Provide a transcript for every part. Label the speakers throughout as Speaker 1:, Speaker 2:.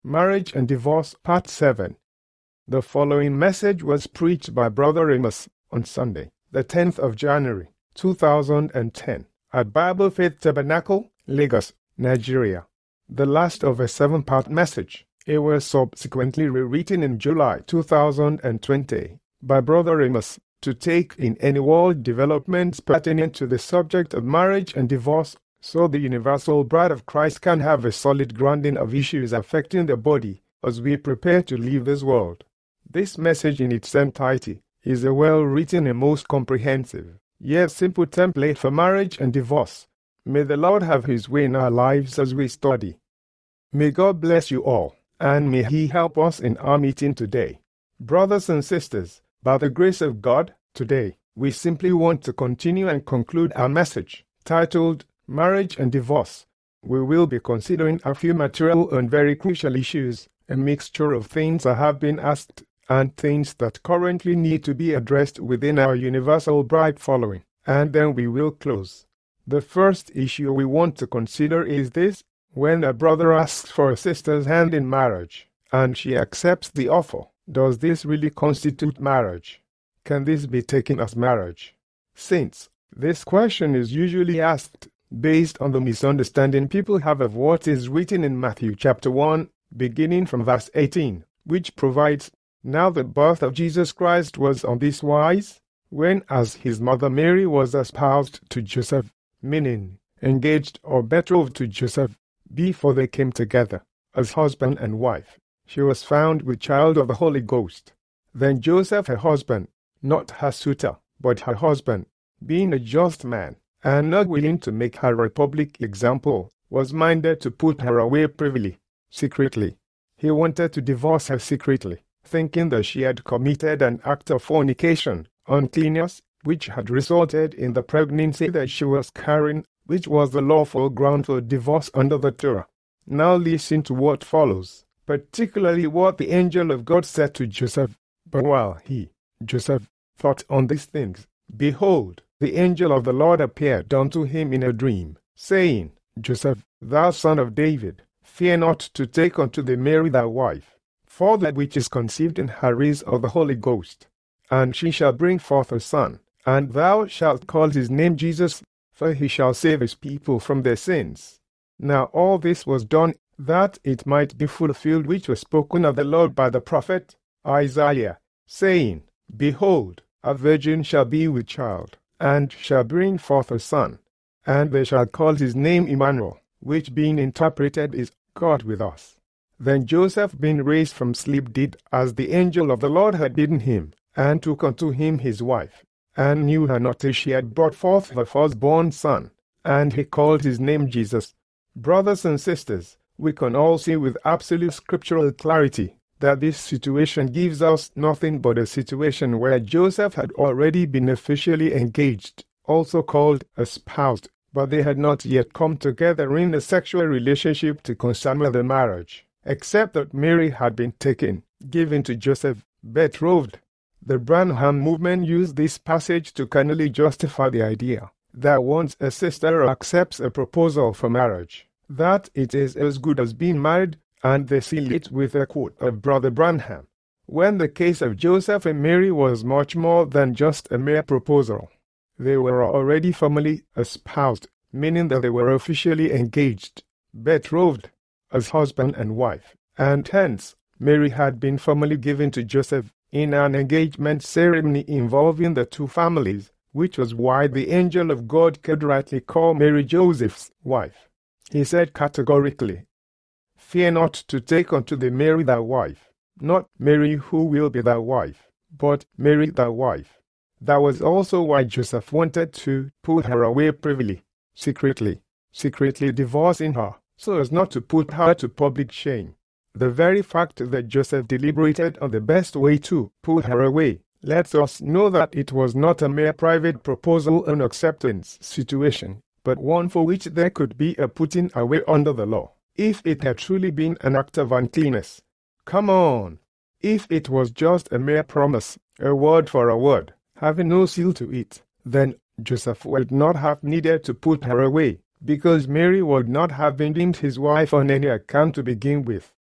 Speaker 1: Marriage and Divorce, Part 7. The following message was preached by Brother Amos on Sunday, the 10th of January, 2010, at Bible Faith Tabernacle, Lagos, Nigeria. The last of a 7-part message. It was subsequently rewritten in July 2020 by Brother Amos to take in any world developments pertinent to the subject of marriage and divorce, so the universal bride of Christ can have a solid grounding of issues affecting the body as we prepare to leave this world. This message in its entirety is a well-written and most comprehensive, yet simple template for marriage and divorce. May the Lord have His way in our lives as we study. May God bless you all, and may He help us in our meeting today. Brothers and sisters, by the grace of God, today, we simply want to continue and conclude our message, titled Marriage and Divorce. We will be considering a few material and very crucial issues, a mixture of things that have been asked and things that currently need to be addressed within our universal bride following, and then we will close. The first issue we want to consider is this: when a brother asks for a sister's hand in marriage, and she accepts the offer, does this really constitute marriage? Can this be taken as marriage? Since this question is usually asked based on the misunderstanding people have of what is written in Matthew chapter 1, beginning from verse 18, which provides, "Now the birth of Jesus Christ was on this wise, when as his mother Mary was espoused to Joseph," meaning engaged or betrothed to Joseph, before they came together as husband and wife, she was found with child of the Holy Ghost. Then Joseph, her husband, not her suitor, but her husband, being a just man, and not willing to make her a public example, was minded to put her away privily, secretly. He wanted to divorce her secretly, thinking that she had committed an act of fornication, uncleanness, which had resulted in the pregnancy that she was carrying, which was the lawful ground for divorce under the Torah. Now listen to what follows, particularly what the angel of God said to Joseph. But while he, Joseph, thought on these things, behold, the angel of the Lord appeared unto him in a dream, saying, Joseph, thou son of David, fear not to take unto thee Mary thy wife, for that which is conceived in her is of the Holy Ghost. And she shall bring forth a son, and thou shalt call his name Jesus, for he shall save his people from their sins. Now all this was done, that it might be fulfilled which was spoken of the Lord by the prophet Isaiah, saying, Behold, a virgin shall be with child, and shall bring forth a son, and they shall call his name Emmanuel, which being interpreted is God with us. Then Joseph, being raised from sleep, did as the angel of the Lord had bidden him, and took unto him his wife, and knew her not till she had brought forth the firstborn son, and he called his name Jesus. Brothers and sisters, we can all see with absolute scriptural clarity that this situation gives us nothing but a situation where Joseph had already been officially engaged, also called espoused, but they had not yet come together in a sexual relationship to consummate the marriage, except that Mary had been taken, given to Joseph, betrothed. The Branham movement used this passage to carnally justify the idea that once a sister accepts a proposal for marriage, that it is as good as being married, and they seal it with a quote of Brother Branham, when the case of Joseph and Mary was much more than just a mere proposal. They were already formally espoused, meaning that they were officially engaged, betrothed, as husband and wife, and hence Mary had been formally given to Joseph in an engagement ceremony involving the two families, which was why the angel of God could rightly call Mary Joseph's wife. He said categorically, Fear not to take unto thee Mary thy wife, not Mary who will be thy wife, but Mary thy wife. That was also why Joseph wanted to put her away privily, secretly divorcing her, so as not to put her to public shame. The very fact that Joseph deliberated on the best way to put her away lets us know that it was not a mere private proposal and acceptance situation, but one for which there could be a putting away under the law. If it had truly been an act of uncleanness, come on! If it was just a mere promise, a word for a word, having no seal to it, then Joseph would not have needed to put her away, because Mary would not have been deemed his wife on any account to begin with.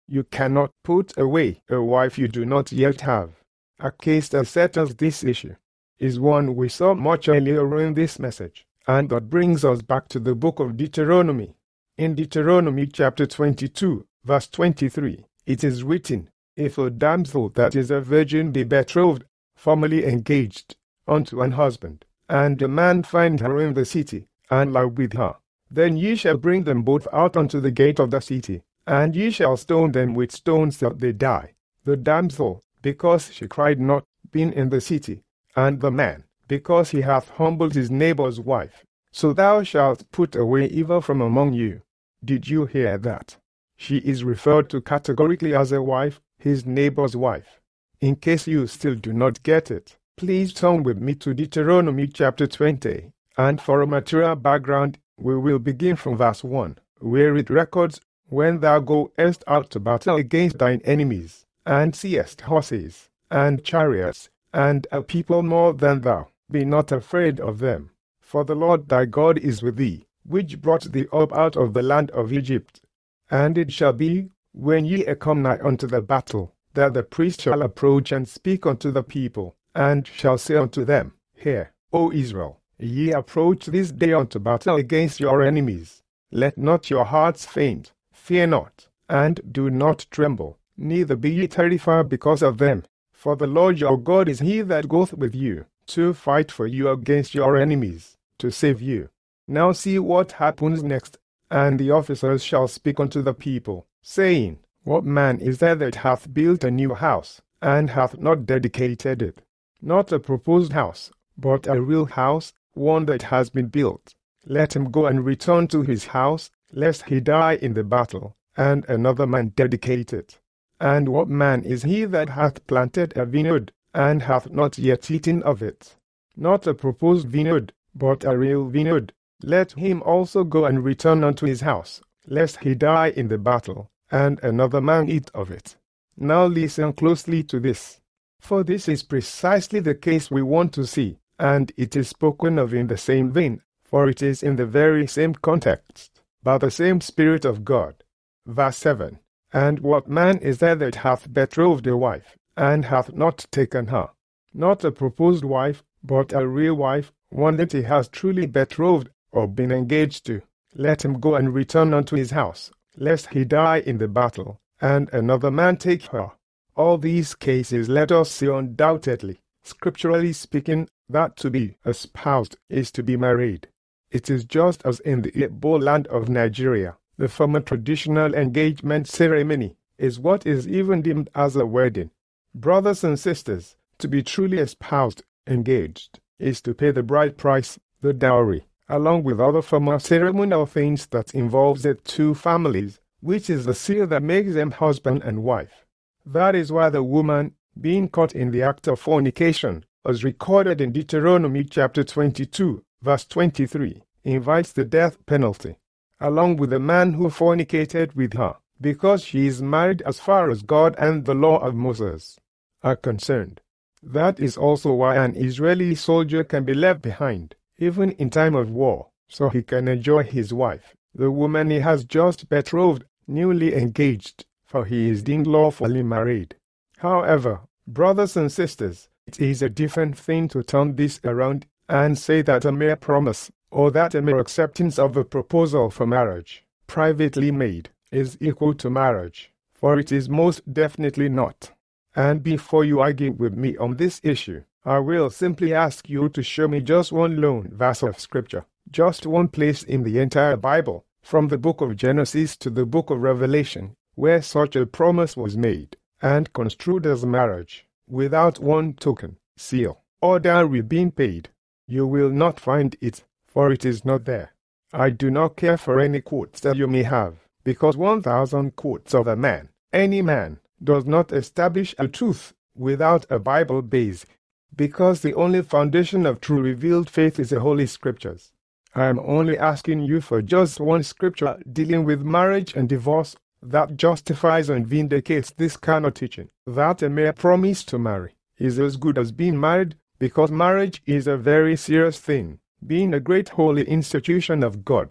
Speaker 1: You cannot put away a wife you do not yet have. A case that settles this issue is one we saw much earlier in this message, and that brings us back to the book of Deuteronomy. In Deuteronomy chapter 22, verse 23, it is written, "If a damsel that is a virgin be betrothed, formerly engaged, unto an husband, and a man find her in the city, and lie with her, then ye shall bring them both out unto the gate of the city, and ye shall stone them with stones that they die. The damsel, because she cried not, being in the city, and the man, because he hath humbled his neighbor's wife. So thou shalt put away evil from among you." Did you hear that? She is referred to categorically as a wife, his neighbor's wife. In case you still do not get it, please turn with me to Deuteronomy chapter 20, and for a material background, we will begin from verse 1, where it records, "When thou goest out to battle against thine enemies, and seest horses, and chariots, and a people more than thou, be not afraid of them. For the Lord thy God is with thee, which brought thee up out of the land of Egypt. And it shall be, when ye are come nigh unto the battle, that the priest shall approach and speak unto the people, and shall say unto them, Hear, O Israel, ye approach this day unto battle against your enemies. Let not your hearts faint, fear not, and do not tremble, neither be ye terrified because of them. For the Lord your God is he that goeth with you, to fight for you against your enemies, to save you." Now see what happens next. "And the officers shall speak unto the people, saying, What man is there that hath built a new house, and hath not dedicated it? Not a proposed house, but a real house, one that has been built. Let him go and return to his house, lest he die in the battle, and another man dedicate it. And what man is he that hath planted a vineyard, and hath not yet eaten of it? Not a proposed vineyard, but a real vineyard. Let him also go and return unto his house, lest he die in the battle, and another man eat of it." Now listen closely to this, for this is precisely the case we want to see, and it is spoken of in the same vein, for it is in the very same context, by the same Spirit of God. Verse 7, "And what man is there that hath betrothed a wife, and hath not taken her? Not a proposed wife, but a real wife, one that he has truly betrothed, or been engaged to. Let him go and return unto his house, lest he die in the battle, and another man take her." All these cases let us see undoubtedly, scripturally speaking, that to be espoused is to be married. It is just as in the Igbo land of Nigeria, the former traditional engagement ceremony is what is even deemed as a wedding. Brothers and sisters, to be truly espoused, engaged, is to pay the bride price, the dowry, along with other former ceremonial things that involves the two families, which is the seal that makes them husband and wife. That is why the woman, being caught in the act of fornication, as recorded in Deuteronomy chapter 22, verse 23, invites the death penalty, along with the man who fornicated with her, because she is married as far as God and the law of Moses are concerned. That is also why an Israeli soldier can be left behind, even in time of war, so he can enjoy his wife, the woman he has just betrothed, newly engaged, for he is deemed lawfully married. However, brothers and sisters, it is a different thing to turn this around and say that a mere promise, or that a mere acceptance of a proposal for marriage, privately made, is equal to marriage, for it is most definitely not. And before you argue with me on this issue, I will simply ask you to show me just one lone verse of Scripture, just one place in the entire Bible, from the book of Genesis to the book of Revelation, where such a promise was made and construed as marriage, without one token, seal, or dowry being paid. You will not find it, for it is not there. I do not care for any quotes that you may have, because 1,000 quotes of a man, any man, does not establish a truth without a Bible base, because the only foundation of true revealed faith is the Holy Scriptures. I am only asking you for just one scripture dealing with marriage and divorce that justifies and vindicates this kind of teaching, that a mere promise to marry is as good as being married, because marriage is a very serious thing, being a great holy institution of God.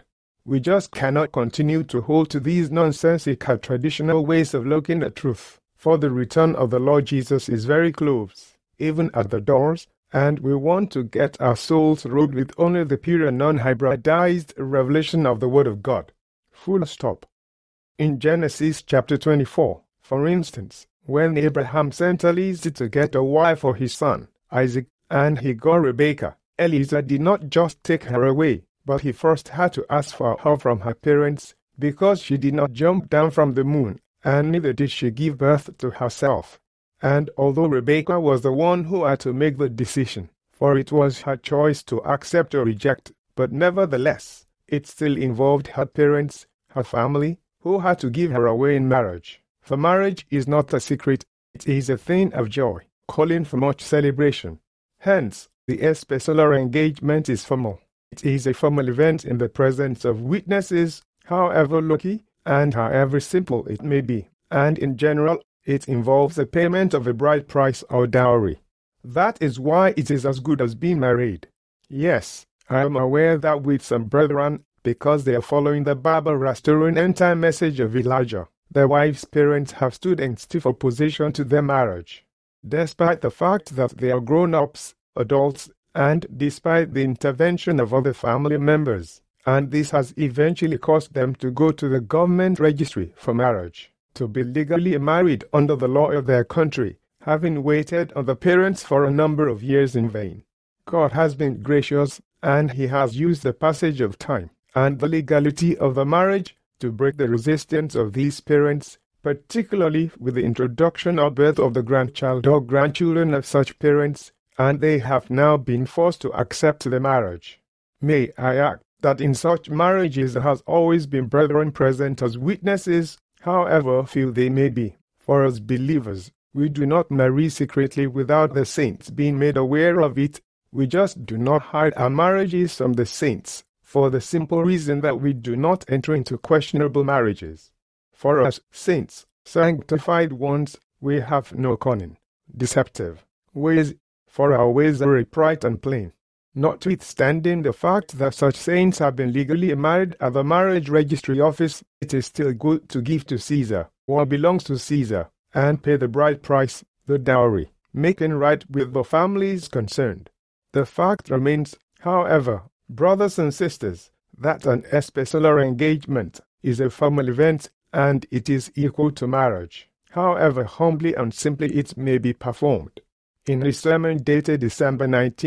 Speaker 1: We just cannot continue to hold to these nonsensical traditional ways of looking at truth, for the return of the Lord Jesus is very close, even at the doors, and we want to get our souls robed with only the pure and non-hybridized revelation of the Word of God. Full stop. In Genesis chapter 24, for instance, when Abraham sent Eliezer to get a wife for his son, Isaac, and he got Rebekah, Eliezer did not just take her away, but he first had to ask for her from her parents, because she did not jump down from the moon, and neither did she give birth to herself. And although Rebekah was the one who had to make the decision, for it was her choice to accept or reject, but nevertheless, it still involved her parents, her family, who had to give her away in marriage. For marriage is not a secret, it is a thing of joy, calling for much celebration. Hence, the especular engagement is formal. It is a formal event in the presence of witnesses, however lucky and however simple it may be, and in general, it involves the payment of a bride price or dowry. That is why it is as good as being married. Yes, I am aware that with some brethren, because they are following the Bible-restoring end-time message of Elijah, their wives' parents have stood in stiff opposition to their marriage. Despite the fact that they are grown-ups, adults, and despite the intervention of other family members, and this has eventually caused them to go to the government registry for marriage, to be legally married under the law of their country, having waited on the parents for a number of years in vain. God has been gracious, and He has used the passage of time and the legality of the marriage to break the resistance of these parents, particularly with the introduction or birth of the grandchild or grandchildren of such parents, and they have now been forced to accept the marriage. May I add that in such marriages there has always been brethren present as witnesses, however few they may be. For as believers, we do not marry secretly without the saints being made aware of it. We just do not hide our marriages from the saints, for the simple reason that we do not enter into questionable marriages. For us saints, sanctified ones, we have no cunning, deceptive ways, for our ways are upright and plain. Notwithstanding the fact that such saints have been legally married at the marriage registry office, it is still good to give to Caesar what belongs to Caesar, and pay the bride price, the dowry, making right with the families concerned. The fact remains, however, brothers and sisters, that an especular engagement is a formal event, and it is equal to marriage, however humbly and simply it may be performed. In his sermon dated December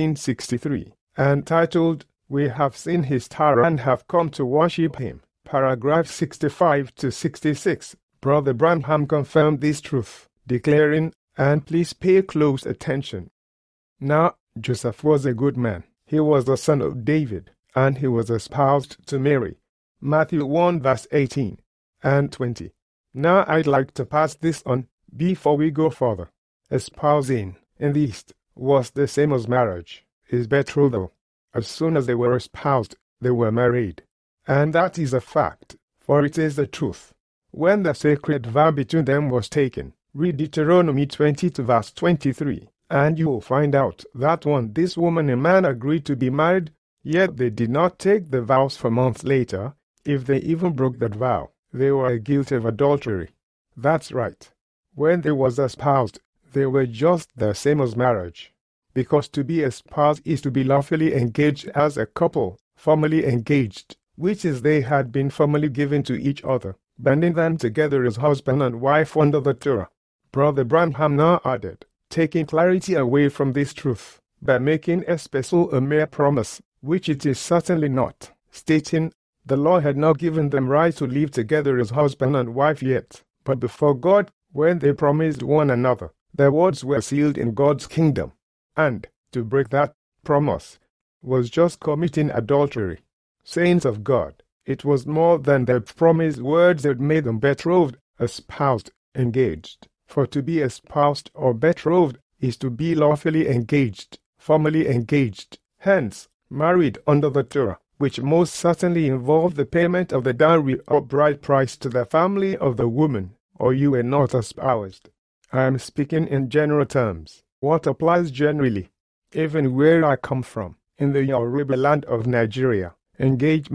Speaker 1: 1963, entitled, "We Have Seen His Tower and Have Come to Worship Him," paragraph 65 to 66, Brother Branham confirmed this truth, declaring, and please pay close attention. Now, Joseph was a good man. He was the son of David, and he was espoused to Mary. Matthew 1 verse 18 and 20. Now I'd like to pass this on before we go further. Espousing, in the East, was the same as marriage, is betrothal. As soon as they were espoused, they were married. And that is a fact, for it is the truth. When the sacred vow between them was taken, read Deuteronomy 20 to verse 23, and you will find out that when this woman and man agreed to be married, yet they did not take the vows for months later, if they even broke that vow, they were guilty of adultery. That's right. When they was espoused, they were just the same as marriage. Because to be espoused is to be lawfully engaged as a couple, formally engaged, which is they had been formally given to each other, binding them together as husband and wife under the Torah. Brother Branham now added, taking clarity away from this truth, by making espousal a mere promise, which it is certainly not, stating, the law had not given them right to live together as husband and wife yet, but before God, when they promised one another, their words were sealed in God's kingdom, and, to break that promise, was just committing adultery. Saints of God, it was more than their promised words that made them betrothed, espoused, engaged. For to be espoused or betrothed is to be lawfully engaged, formally engaged, hence, married under the Torah, which most certainly involved the payment of the dowry or bride price to the family of the woman, or you were not espoused. I am speaking in general terms. What applies generally, even where I come from, in the Yoruba land of Nigeria, engagement,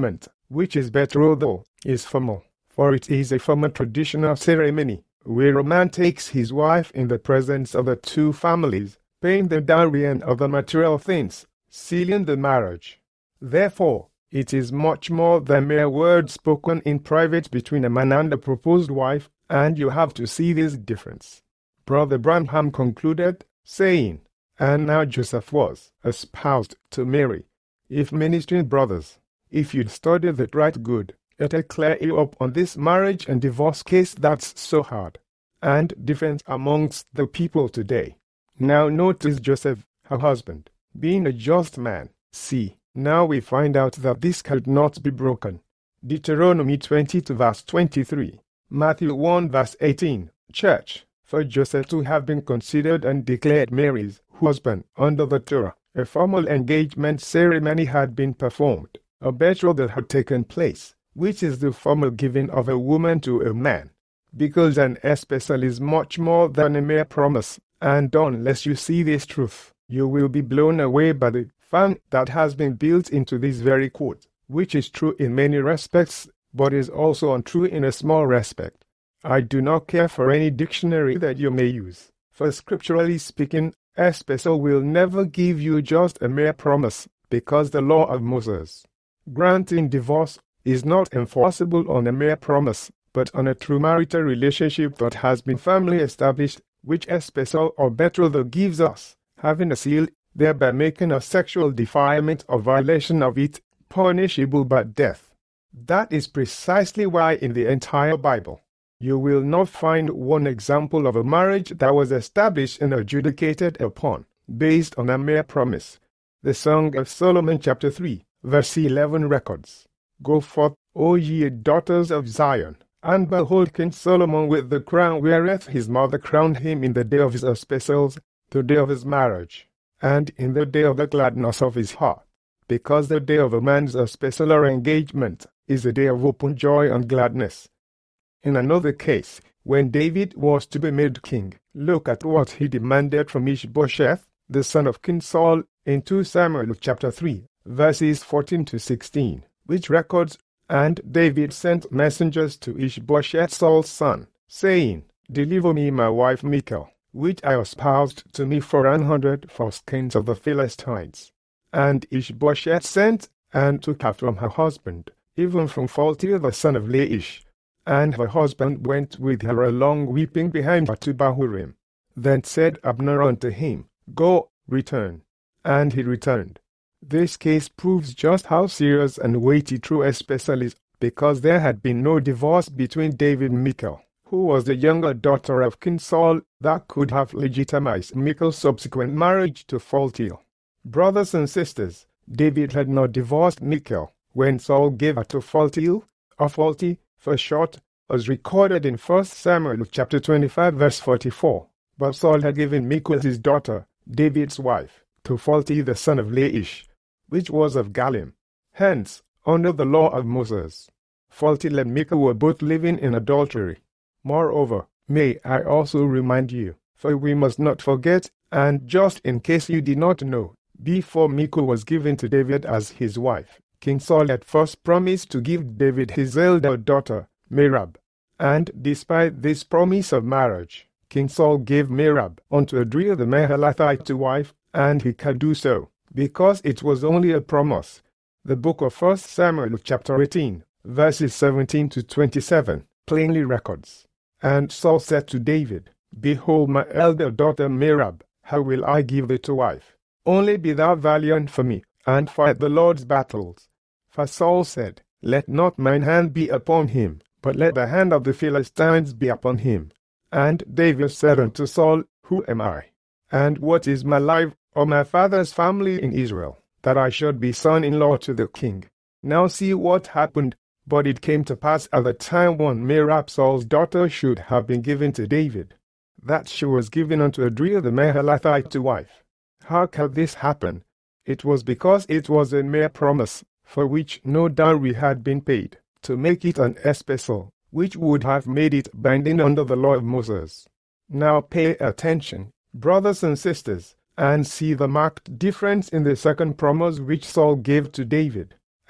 Speaker 1: which is betrothal, is formal, for it is a formal traditional ceremony, where a man takes his wife in the presence of the two families, paying the dowry and other material things, sealing the marriage. Therefore, it is much more than mere words spoken in private between a man and a proposed wife, and you have to see this difference. Brother Branham concluded, saying, "And now Joseph was espoused to Mary. If ministering brothers, if you'd studied it right good, it'll clear you up on this marriage and divorce case that's so hard and different amongst the people today. Now notice Joseph, her husband, being a just man. See, now we find out that this could not be broken. Deuteronomy 22 verse 23, Matthew 1 verse 18, Church, for Joseph to have been considered and declared Mary's husband under the Torah, a formal engagement ceremony had been performed, a betrothal had taken place, which is the formal giving of a woman to a man. Because an espousal is much more than a mere promise, and unless you see this truth, you will be blown away by the fun that has been built into this very quote, which is true in many respects, but is also untrue in a small respect. I do not care for any dictionary that you may use, for scripturally speaking, espousal will never give you just a mere promise, because the law of Moses, granting divorce, is not enforceable on a mere promise, but on a true marital relationship that has been firmly established, which espousal or betrothal gives us, having a seal, thereby making a sexual defilement or violation of it punishable by death. That is precisely why in the entire Bible, you will not find one example of a marriage that was established and adjudicated upon, based on a mere promise. The Song of Solomon chapter 3, verse 11 records, "Go forth, O ye daughters of Zion, and behold King Solomon with the crown wherewith his mother crowned him in the day of his espousals, the day of his marriage, and in the day of the gladness of his heart. Because the day of a man's espousal or engagement is a day of open joy and gladness." In another case, when David was to be made king, look at what he demanded from Ishbosheth, the son of King Saul, in 2 Samuel chapter 3, verses 14 to 16, which records, "And David sent messengers to Ishbosheth Saul's son, saying, Deliver me my wife Michal, which I espoused to me for 100 foreskins of the Philistines. And Ishbosheth sent, and took her from her husband, even from Phaltiel the son of Laish. And her husband went with her along weeping behind her to Bahurim. Then said Abner unto him, Go, return. And he returned." This case proves just how serious and weighty true espousal is, because there had been no divorce between David and Michal, who was the younger daughter of King Saul, that could have legitimized Michal's subsequent marriage to Phaltiel. Brothers and sisters, David had not divorced Michal when Saul gave her to Phaltiel, or Phalti, for short, as recorded in 1 Samuel chapter 25 verse 44. But Saul had given Michal his daughter, David's wife, to Phalti the son of Laish, which was of Galim. Hence, under the law of Moses, Phaltiel and Michal were both living in adultery. Moreover, may I also remind you, for we must not forget, and just in case you did not know, before Michal was given to David as his wife, King Saul had first promised to give David his elder daughter, Merab. And despite this promise of marriage, King Saul gave Merab unto Adriel the Mahalathite to wife, and he could do so, because it was only a promise. The book of 1 Samuel chapter 18, verses 17 to 27, plainly records. And Saul said to David, Behold my elder daughter Merab, how will I give thee to wife? Only be thou valiant for me, and fight the Lord's battles. For Saul said, Let not mine hand be upon him, but let the hand of the Philistines be upon him. And David said unto Saul, Who am I? And what is my life, or my father's family in Israel, that I should be son-in-law to the king? Now see what happened. But it came to pass at the time when Merab Saul's daughter should have been given to David, that she was given unto Adriel the Mahalathite to wife. How could this happen? It was because it was a mere promise, for which no dowry had been paid, to make it an espousal, which would have made it binding under the law of Moses. Now pay attention, brothers and sisters, and see the marked difference in the second promise which Saul gave to David,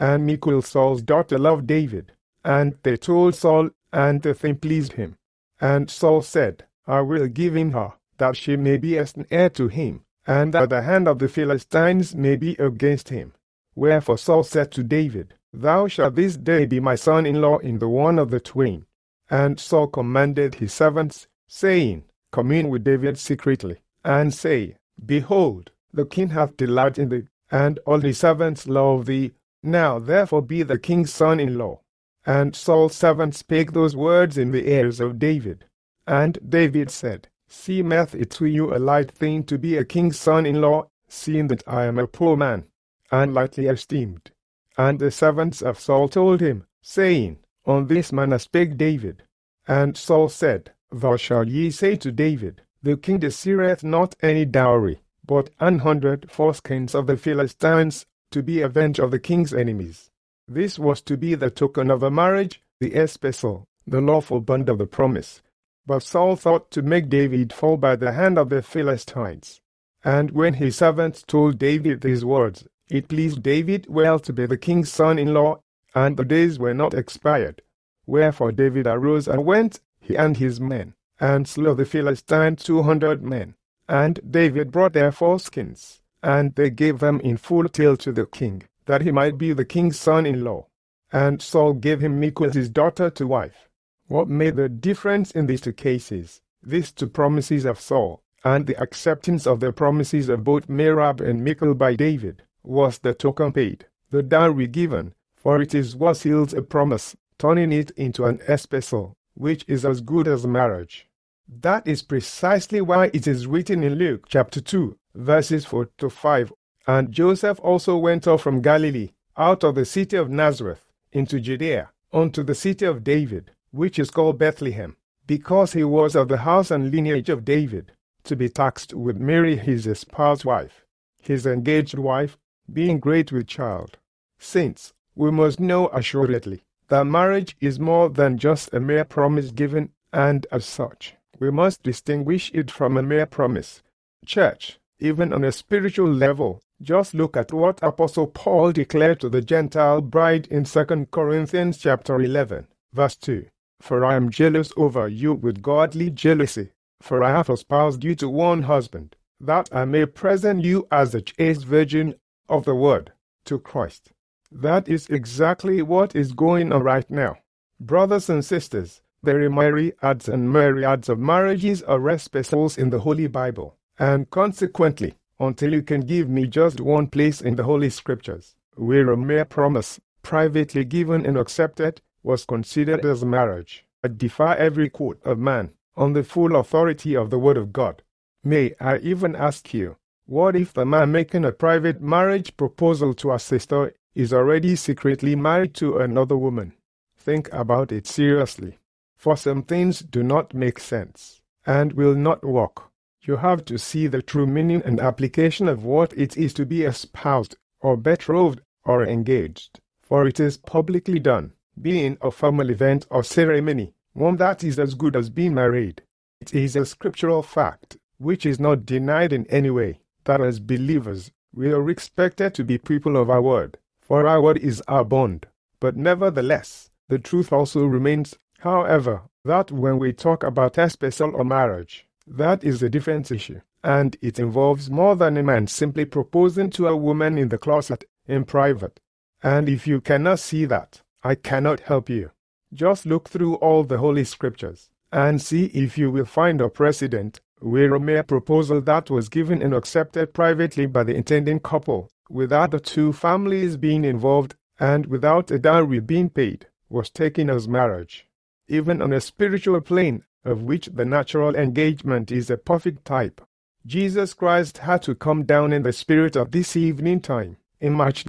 Speaker 1: And Michal, Saul's daughter, loved David. And they told Saul, and the thing pleased him. And Saul said, I will give him her, that she may be as an heir to him, and that the hand of the Philistines may be against him. Wherefore Saul said to David, Thou shalt this day be my son-in-law in the one of the twain. And Saul commanded his servants, saying, Come in with David secretly, and say, Behold, the king hath delight in thee, and all his servants love thee. Now therefore be the king's son-in-law. And Saul's servants spake those words in the ears of David. And David said, Seemeth it to you a light thing to be a king's son-in-law, seeing that I am a poor man, and lightly esteemed? And the servants of Saul told him, saying, On this manner spake David. And Saul said, Thus shall ye say to David, The king desireth not any dowry, but 100 foreskins of the Philistines, to be avenged of the king's enemies. This was to be the token of a marriage, the espousal, the lawful bond of the promise. But Saul thought to make David fall by the hand of the Philistines. And when his servants told David these words, it pleased David well to be the king's son-in-law, and the days were not expired. Wherefore David arose and went, he and his men, and slew the Philistine 200 men. And David brought their foreskins, and they gave them in full tale to the king, that he might be the king's son-in-law. And Saul gave him Michal his daughter to wife. What made the difference in these two cases? These two promises of Saul, and the acceptance of the promises of both Merab and Michal by David, was the token paid, the dowry given, for it is what seals a promise, turning it into an espousal, which is as good as marriage. That is precisely why it is written in Luke chapter 2, verses 4 to 5, And Joseph also went up from Galilee, out of the city of Nazareth, into Judea, unto the city of David, which is called Bethlehem, because he was of the house and lineage of David, to be taxed with Mary his espoused wife, his engaged wife, being great with child. Saints, we must know assuredly that marriage is more than just a mere promise given, and as such, we must distinguish it from a mere promise. Church, even on a spiritual level, just look at what Apostle Paul declared to the Gentile bride in 2 Corinthians chapter 11, verse 2. For I am jealous over you with godly jealousy, for I have espoused you to one husband, that I may present you as a chaste virgin of the word to Christ. That is exactly what is going on right now. Brothers and sisters, there are myriads and myriads of marriages or espousals in the Holy Bible, and consequently, until you can give me just one place in the Holy Scriptures where a mere promise, privately given and accepted, was considered as marriage, I defy every quote of man on the full authority of the Word of God. May I even ask you, what if the man making a private marriage proposal to a sister is already secretly married to another woman? Think about it seriously, for some things do not make sense and will not work. You have to see the true meaning and application of what it is to be espoused, or betrothed, or engaged, for it is publicly done, being a formal event or ceremony, one that is as good as being married. It is a scriptural fact, which is not denied in any way, that as believers we are expected to be people of our word, for our word is our bond. But nevertheless, the truth also remains, however, that when we talk about espousal or marriage, that is a different issue, and it involves more than a man simply proposing to a woman in the closet, in private. And if you cannot see that, I cannot help you. Just look through all the Holy Scriptures, and see if you will find a precedent where a mere proposal that was given and accepted privately by the intending couple, without the two families being involved, and without a dowry being paid, was taken as marriage. Even on a spiritual plane, of which the natural engagement is a perfect type, Jesus Christ had to come down in the spirit of this evening time, in March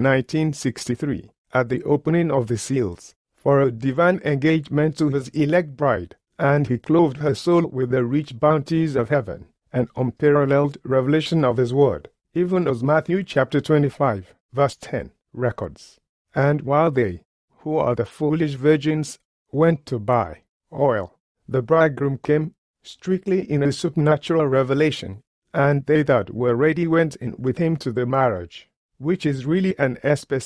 Speaker 1: 1963, at the opening of the seals, for a divine engagement to his elect bride, and he clothed her soul with the rich bounties of heaven, an unparalleled revelation of his word, even as Matthew chapter 25, verse 10, records. And while they, who are the foolish virgins, went to buy oil, the bridegroom came, strictly in a supernatural revelation, and they that were ready went in with him to the marriage, which is really an espousal,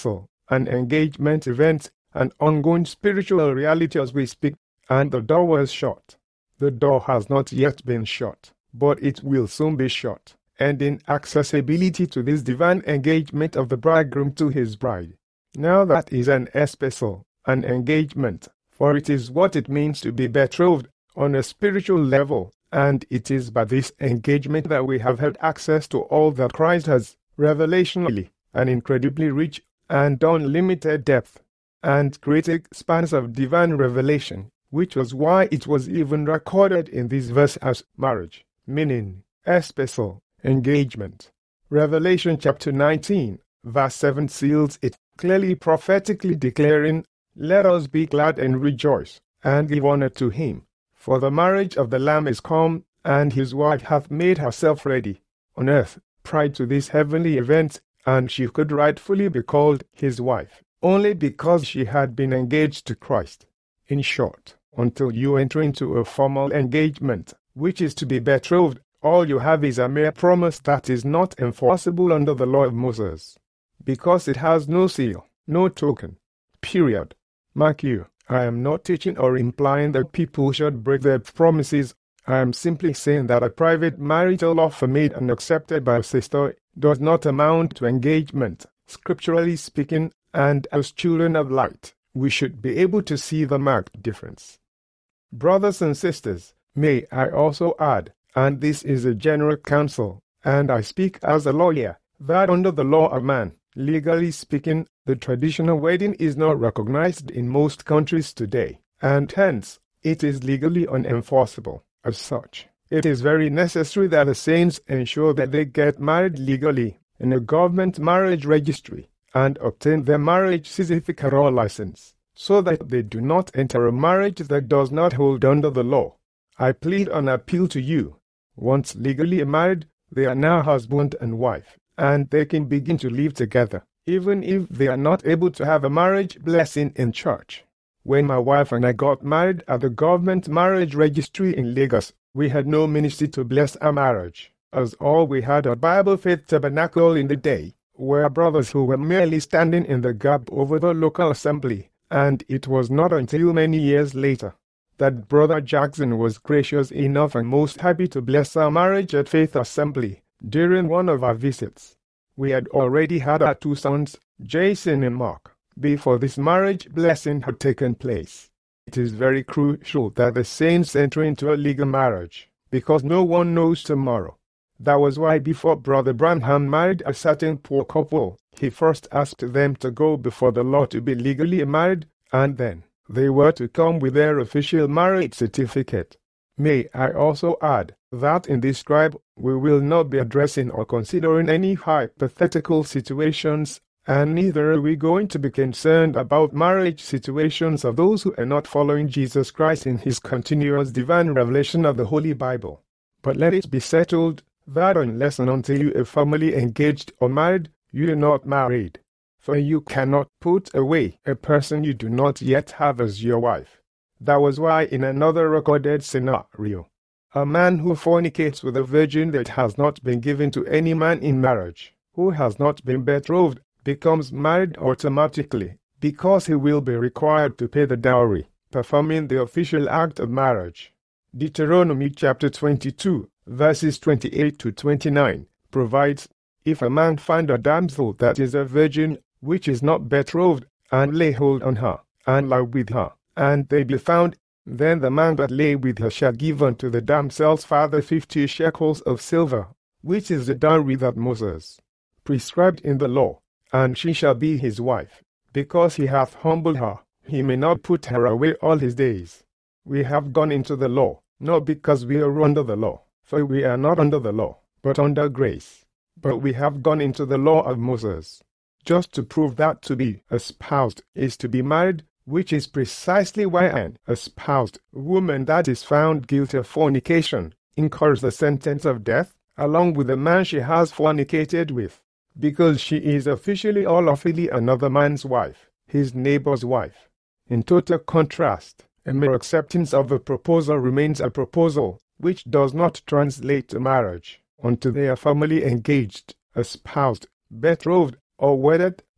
Speaker 1: an engagement event, an ongoing spiritual reality as we speak, and the door was shut. The door has not yet been shut, but it will soon be shut, ending accessibility to this divine engagement of the bridegroom to his bride. Now that is an espousal, an engagement, for it is what it means to be betrothed on a spiritual level, and it is by this engagement that we have had access to all that Christ has, revelationally, an incredibly rich and unlimited depth, and great expanse of divine revelation, which was why it was even recorded in this verse as marriage, meaning espousal, engagement. Revelation chapter 19, verse 7 seals it, clearly prophetically declaring, "Let us be glad and rejoice, and give honor to him. For the marriage of the Lamb is come, and his wife hath made herself ready." On earth, prior to this heavenly event, and she could rightfully be called his wife, only because she had been engaged to Christ. In short, until you enter into a formal engagement, which is to be betrothed, all you have is a mere promise that is not enforceable under the law of Moses, because it has no seal, no token. Period. Mark you, I am not teaching or implying that people should break their promises. I am simply saying that a private marital offer made and accepted by a sister does not amount to engagement, scripturally speaking, and as children of light, we should be able to see the marked difference. Brothers and sisters, may I also add, and this is a general counsel, and I speak as a lawyer, that under the law of man, legally speaking, the traditional wedding is not recognized in most countries today, and hence, it is legally unenforceable. As such, it is very necessary that the saints ensure that they get married legally in a government marriage registry and obtain their marriage certificate or license, so that they do not enter a marriage that does not hold under the law. I plead and appeal to you. Once legally married, they are now husband and wife, and they can begin to live together, even if they are not able to have a marriage blessing in church. When my wife and I got married at the government marriage registry in Lagos, we had no ministry to bless our marriage, as all we had at Bible Faith Tabernacle in the day were brothers who were merely standing in the gap over the local assembly, and it was not until many years later that Brother Jackson was gracious enough and most happy to bless our marriage at Faith Assembly during one of our visits. We had already had our two sons, Jason and Mark, before this marriage blessing had taken place. It is very crucial that the saints enter into a legal marriage, because no one knows tomorrow. That was why before Brother Branham married a certain poor couple, he first asked them to go before the law to be legally married, and then they were to come with their official marriage certificate. May I also add that in this scribe we will not be addressing or considering any hypothetical situations, and neither are we going to be concerned about marriage situations of those who are not following Jesus Christ in his continuous divine revelation of the Holy Bible. But let it be settled that unless and until you are formally engaged or married, you are not married. For you cannot put away a person you do not yet have as your wife. That was why in another recorded scenario, a man who fornicates with a virgin that has not been given to any man in marriage, who has not been betrothed, becomes married automatically, because he will be required to pay the dowry, performing the official act of marriage. Deuteronomy chapter 22, verses 28 to 29, provides, "If a man find a damsel that is a virgin, which is not betrothed, and lay hold on her, and lie with her, and they be found, then the man that lay with her shall give unto the damsel's father 50 shekels of silver, which is the dowry that Moses prescribed in the law, and she shall be his wife. Because he hath humbled her, he may not put her away all his days." We have gone into the law, not because we are under the law, for we are not under the law, but under grace. But we have gone into the law of Moses, just to prove that to be espoused is to be married, which is precisely why an espoused woman that is found guilty of fornication incurs the sentence of death, along with the man she has fornicated with, because she is officially or lawfully another man's wife, his neighbor's wife. In total contrast, a mere acceptance of a proposal remains a proposal, which does not translate to marriage until they are formally engaged, espoused, betrothed, or wedded,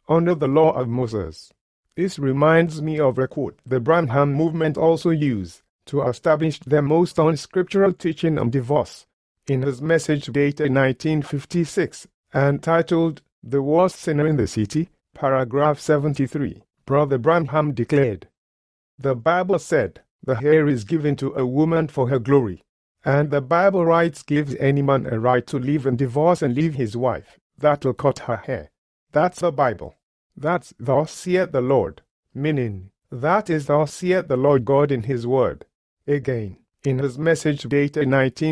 Speaker 1: under the law of Moses. This reminds me of a quote the Branham movement also used to establish their most unscriptural teaching on divorce. In his message dated 1956, entitled "The Worst Sinner in the City," paragraph 73, Brother Branham declared, "The Bible said, the hair is given to a woman for her glory. And the Bible rights gives any man a right to leave and divorce and leave his wife that will cut her hair. That's the Bible. That's thus saith the Lord," meaning, that is thus saith the Lord God in his word. Again, in his message dated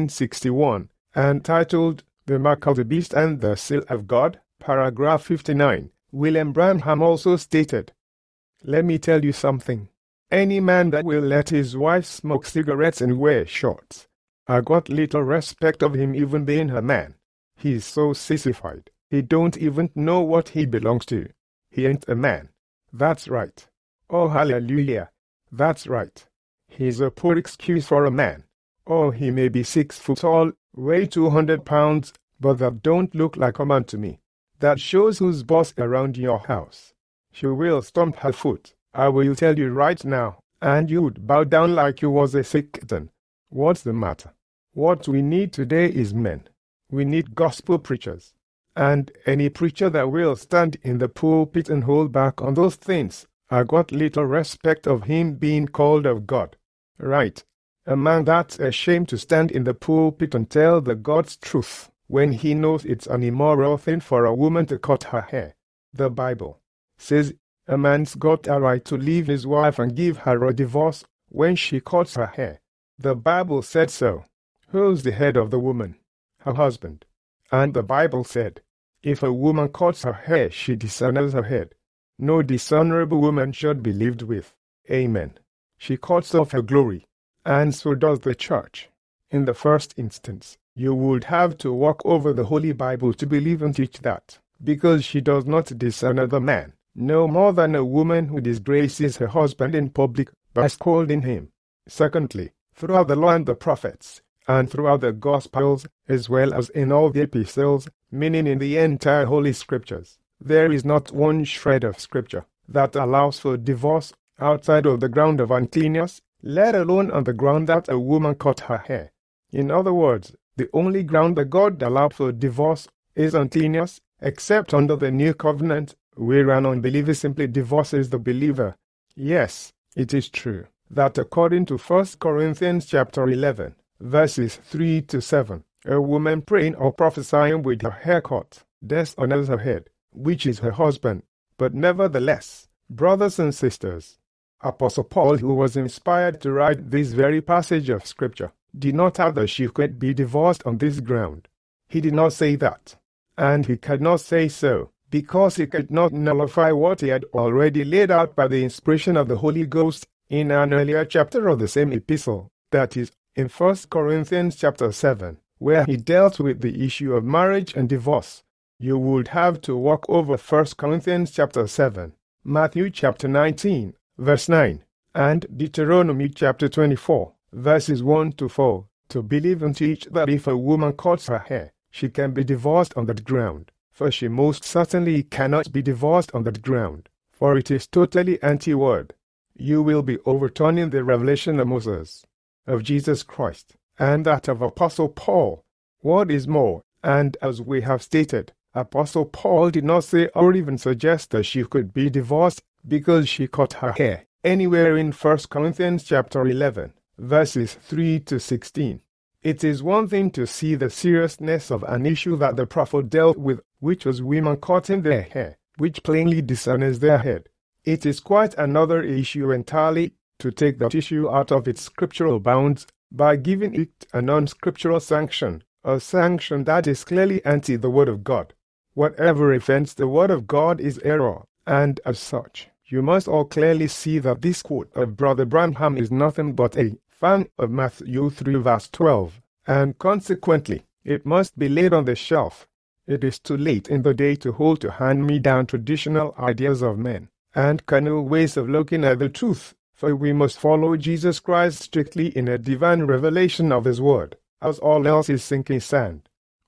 Speaker 1: 1961, entitled "The Mark of the Beast and the Seal of God," paragraph 59, William Branham also stated, "Let me tell you something. Any man that will let his wife smoke cigarettes and wear shorts, I got little respect of him even being a man. He's so sissified, he don't even know what he belongs to. He ain't a man. That's right. Oh, hallelujah. That's right. He's a poor excuse for a man. Oh, he may be 6 foot tall, weigh 200 pounds, but that don't look like a man to me. That shows who's boss around your house. She will stomp her foot, I will tell you right now, and you'd bow down like you was a sick kitten. What's the matter? What we need today is men. We need gospel preachers. And any preacher that will stand in the pulpit and hold back on those things, I got little respect of him being called of God. Right. A man that's ashamed to stand in the pulpit and tell the God's truth when he knows it's an immoral thing for a woman to cut her hair. The Bible says a man's got a right to leave his wife and give her a divorce when she cuts her hair. The Bible said so. Who's the head of the woman? Her husband. And the Bible said, if a woman cuts her hair, she dishonors her head. No dishonorable woman should be lived with. Amen. She cuts off her glory. And so does the church. In the first instance, you would have to walk over the Holy Bible to believe and teach that, because she does not dishonor the man, no more than a woman who disgraces her husband in public by scolding him. Secondly, throughout the law and the prophets, and throughout the Gospels, as well as in all the epistles, meaning in the entire Holy Scriptures, there is not one shred of Scripture that allows for divorce outside of the ground of uncleanness, let alone on the ground that a woman cut her hair. In other words, the only ground that God allowed for divorce is uncleanness, except under the New Covenant, where an unbeliever simply divorces the believer. Yes, it is true that according to 1 Corinthians chapter 11, verses 3 to 7, a woman praying or prophesying with her hair cut dishonors her head, which is her husband. But nevertheless, brothers and sisters, Apostle Paul, who was inspired to write this very passage of Scripture, did not have that she could be divorced on this ground. He did not say that. And he could not say so, because he could not nullify what he had already laid out by the inspiration of the Holy Ghost in an earlier chapter of the same epistle, that is, in 1 Corinthians chapter 7, where he dealt with the issue of marriage and divorce. You would have to walk over 1 Corinthians chapter 7, Matthew chapter 19, verse 9, and Deuteronomy chapter 24, verses 1 to 4, to believe and teach that if a woman cuts her hair, she can be divorced on that ground, for she most certainly cannot be divorced on that ground, for it is totally anti-word. You will be overturning the revelation of Moses, of Jesus Christ, and that of Apostle Paul. What is more, and as we have stated, Apostle Paul did not say or even suggest that she could be divorced because she cut her hair anywhere in 1 Corinthians chapter 11, verses 3 to 16. It is one thing to see the seriousness of an issue that the prophet dealt with, which was women cutting their hair, which plainly dishonors their head. It is quite another issue entirely to take that issue out of its scriptural bounds by giving it an unscriptural sanction, a sanction that is clearly anti the Word of God. Whatever offends the Word of God is error, and as such, you must all clearly see that this quote of Brother Branham is nothing but a fan of Matthew 3 verse 12, and consequently, it must be laid on the shelf. It is too late in the day to hold to hand-me-down traditional ideas of men and carnal ways of looking at the truth, for we must follow Jesus Christ strictly in a divine revelation of His Word, as all else is sinking sand.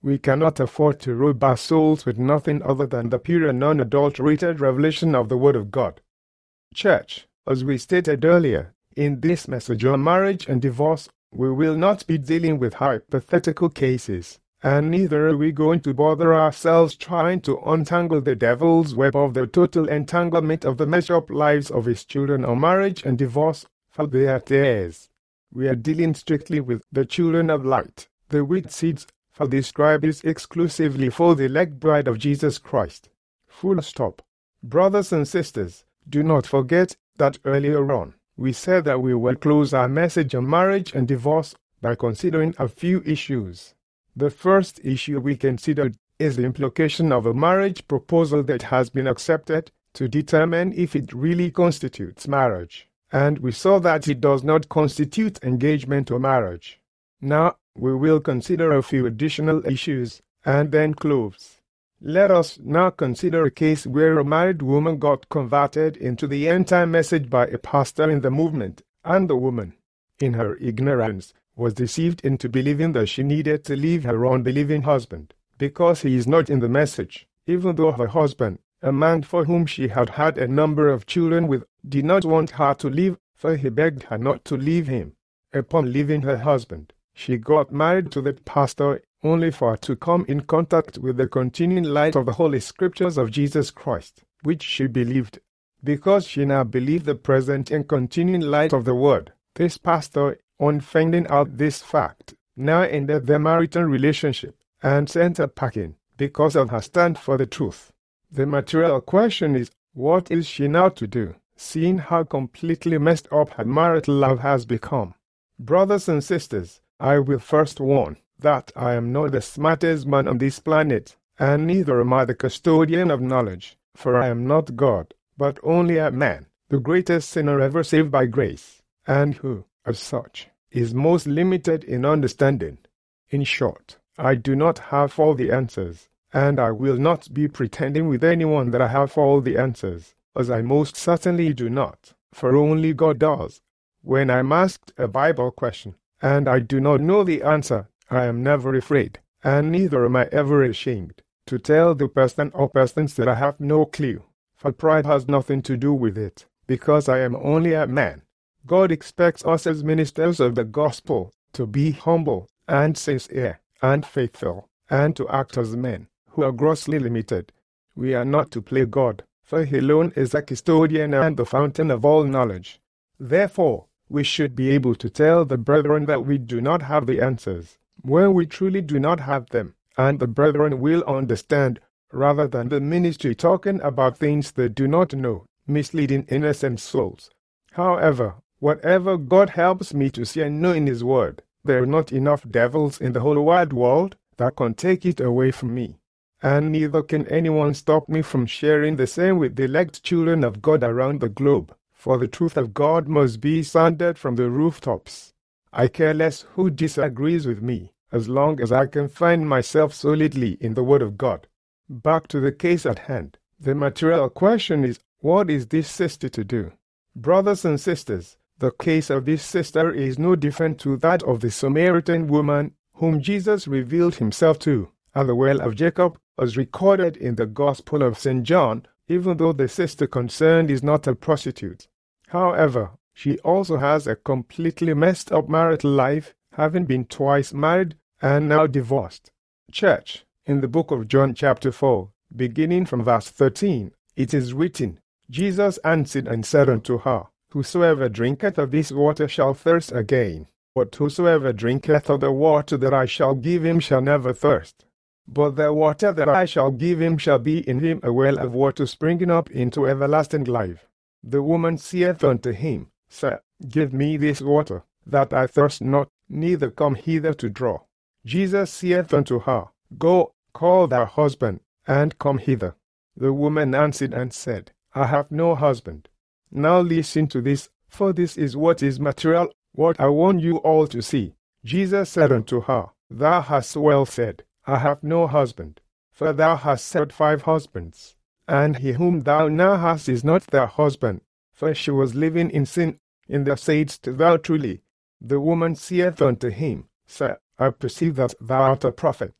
Speaker 1: We cannot afford to robe our souls with nothing other than the pure and unadulterated revelation of the Word of God. Church, as we stated earlier, in this message on marriage and divorce, we will not be dealing with hypothetical cases, and neither are we going to bother ourselves trying to untangle the devil's web of the total entanglement of the messed up lives of his children on marriage and divorce, for they are theirs. We are dealing strictly with the children of light, the wheat seeds, for this scribe is exclusively for the elect bride of Jesus Christ. Full stop. Brothers and sisters, do not forget that earlier on, we said that we will close our message on marriage and divorce by considering a few issues. The first issue we considered is the implication of a marriage proposal that has been accepted to determine if it really constitutes marriage, and we saw that it does not constitute engagement or marriage. Now, we will consider a few additional issues and then close. Let us now consider a case where a married woman got converted into the end-time message by a pastor in the movement, and the woman, in her ignorance, was deceived into believing that she needed to leave her unbelieving husband, because he is not in the message, even though her husband, a man for whom she had had a number of children with, did not want her to leave, for he begged her not to leave him. Upon leaving her husband, she got married to the pastor, only for her to come in contact with the continuing light of the Holy Scriptures of Jesus Christ, which she believed. Because she now believed the present and continuing light of the Word, this pastor, on finding out this fact, now ended their marital relationship and sent her packing because of her stand for the truth. The material question is, what is she now to do, seeing how completely messed up her marital life has become? Brothers and sisters, I will first warn that I am not the smartest man on this planet, and neither am I the custodian of knowledge, for I am not God, but only a man, the greatest sinner ever saved by grace, and who, as such, is most limited in understanding. In short, I do not have all the answers, and I will not be pretending with anyone that I have all the answers, as I most certainly do not, for only God does. When I'm asked a Bible question, and I do not know the answer, I am never afraid, and neither am I ever ashamed, to tell the person or persons that I have no clue, for pride has nothing to do with it, because I am only a man. God expects us as ministers of the gospel to be humble and sincere and faithful, and to act as men who are grossly limited. We are not to play God, for He alone is the custodian and the fountain of all knowledge. Therefore, we should be able to tell the brethren that we do not have the answers, when we truly do not have them, and the brethren will understand, rather than the ministry talking about things they do not know, misleading innocent souls. However, whatever God helps me to see and know in His Word, there are not enough devils in the whole wide world that can take it away from me. And neither can anyone stop me from sharing the same with the elect children of God around the globe, for the truth of God must be sounded from the rooftops. I care less who disagrees with me, as long as I can find myself solidly in the Word of God. Back to the case at hand. The material question is, what is this sister to do? Brothers and sisters, the case of this sister is no different to that of the Samaritan woman whom Jesus revealed Himself to at the well of Jacob, as recorded in the Gospel of St. John, even though the sister concerned is not a prostitute. However, she also has a completely messed up marital life, having been twice married and now divorced. Church, in the book of John chapter 4, beginning from verse 13, it is written, Jesus answered and said unto her, Whosoever drinketh of this water shall thirst again, but whosoever drinketh of the water that I shall give him shall never thirst. But the water that I shall give him shall be in him a well of water springing up into everlasting life. The woman saith unto him, Sir, give me this water, that I thirst not, neither come hither to draw. Jesus saith unto her, Go, call thy husband, and come hither. The woman answered and said, I have no husband. Now listen to this, for this is what is material, what I want you all to see. Jesus said unto her, Thou hast well said, I have no husband. For thou hast had 5 husbands, and he whom thou now hast is not thy husband. For she was living in sin, and thou saidst thou truly. The woman saith unto him, Sir, I perceive that thou art a prophet.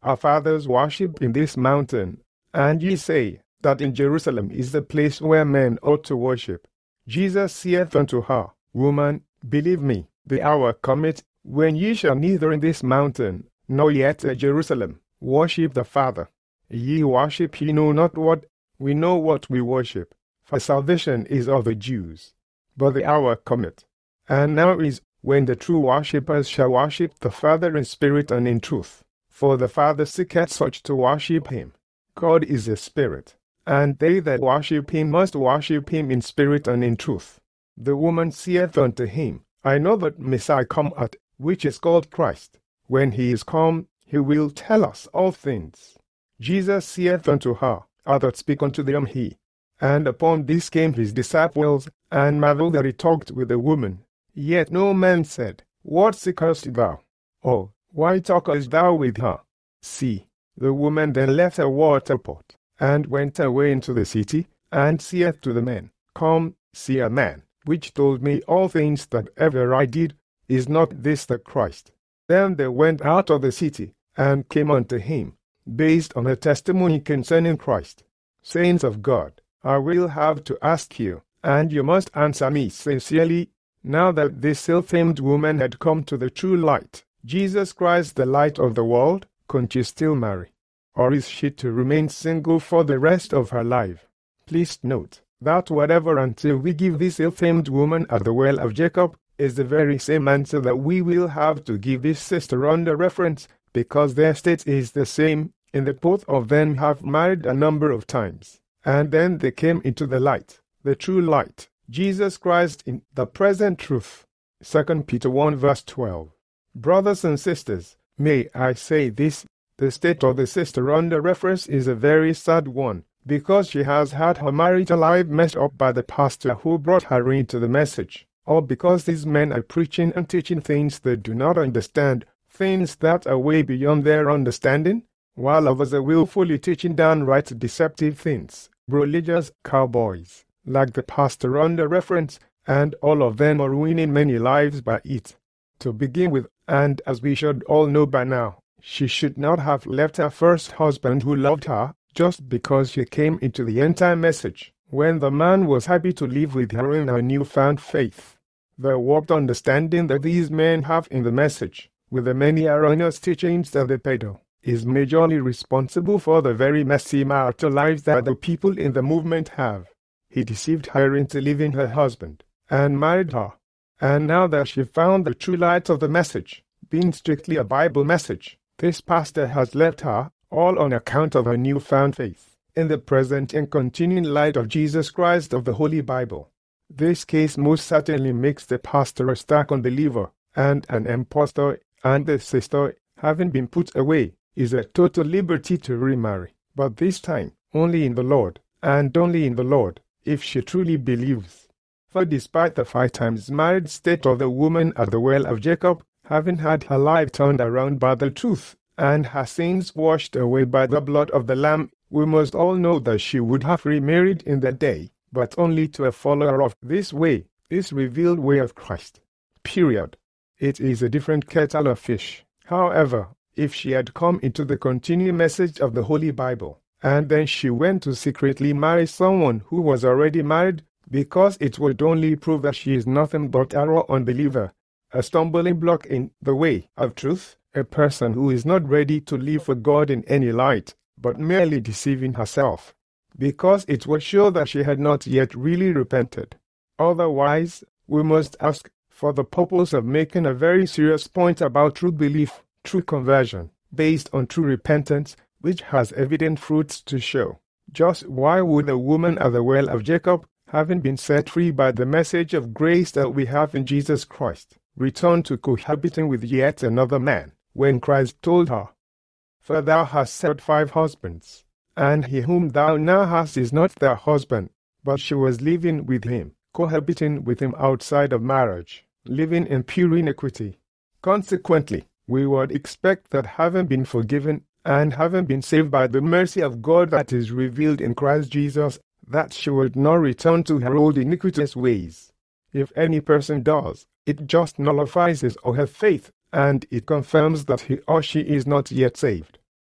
Speaker 1: Our fathers worship in this mountain, and ye say that in Jerusalem is the place where men ought to worship. Jesus saith unto her, Woman, believe me, the hour cometh, when ye shall neither in this mountain, nor yet at Jerusalem, worship the Father. Ye worship ye know not what, we know what we worship, for salvation is of the Jews. But the hour cometh, and now is, when the true worshippers shall worship the Father in spirit and in truth. For the Father seeketh such to worship him. God is a spirit, and they that worship him must worship him in spirit and in truth. The woman saith unto him, I know that Messiah cometh, which is called Christ. When he is come, he will tell us all things. Jesus saith unto her, I that speak unto them he. And upon this came his disciples, and marveled that he talked with the woman. Yet no man said, What seekest thou? Or, why talkest thou with her? See, the woman then left her water pot, and went away into the city, and saith to the men, Come, see a man, which told me all things that ever I did. Is not this the Christ? Then they went out of the city, and came unto him, based on a testimony concerning Christ. Saints of God, I will have to ask you, and you must answer me sincerely, now that this ill-famed woman had come to the true light, Jesus Christ the light of the world, couldn't you still marry? Or is she to remain single for the rest of her life? Please note that whatever until we give this ill-famed woman at the well of Jacob is the very same answer that we will have to give this sister under reference, because their state is the same, in that both of them have married a number of times, and then they came into the light, the true light, Jesus Christ in the present truth. 2 Peter 1 verse 12. Brothers and sisters, may I say this, the state of the sister under reference is a very sad one, because she has had her marital life messed up by the pastor who brought her into the message, or because these men are preaching and teaching things they do not understand, things that are way beyond their understanding, while others are willfully teaching downright deceptive things, religious cowboys, like the pastor under reference, and all of them are ruining many lives by it. To begin with, and as we should all know by now, she should not have left her first husband who loved her, just because she came into the end-time message, when the man was happy to live with her in her newfound faith. The warped understanding that these men have in the message, with the many erroneous teachings that they peddle, is majorly responsible for the very messy marital lives that the people in the movement have. He deceived her into leaving her husband, and married her. And now that she found the true light of the message, being strictly a Bible message, this pastor has left her, all on account of her newfound faith, in the present and continuing light of Jesus Christ of the Holy Bible. This case most certainly makes the pastor a stark unbeliever, and an impostor, and the sister, having been put away, is at total liberty to remarry, but this time only in the Lord, and only in the Lord, if she truly believes. For despite the 5 times married state of the woman at the well of Jacob, having had her life turned around by the truth, and her sins washed away by the blood of the Lamb, we must all know that she would have remarried in that day, but only to a follower of this way, this revealed way of Christ. Period. It is a different kettle of fish. However, if she had come into the continuing message of the Holy Bible, and then she went to secretly marry someone who was already married, because it would only prove that she is nothing but a raw unbeliever, a stumbling block in the way of truth, a person who is not ready to live for God in any light, but merely deceiving herself, because it would show that she had not yet really repented. Otherwise, we must ask, for the purpose of making a very serious point about true belief, true conversion, based on true repentance, which has evident fruits to show, just why would the woman at the well of Jacob, having been set free by the message of grace that we have in Jesus Christ, return to cohabiting with yet another man, when Christ told her, For thou hast had 5 husbands, and he whom thou now hast is not thy husband, but she was living with him, cohabiting with him outside of marriage, living in pure iniquity. Consequently, we would expect that having been forgiven, and having been saved by the mercy of God that is revealed in Christ Jesus, that she would not return to her old iniquitous ways. If any person does, it just nullifies his or her faith, and it confirms that he or she is not yet saved.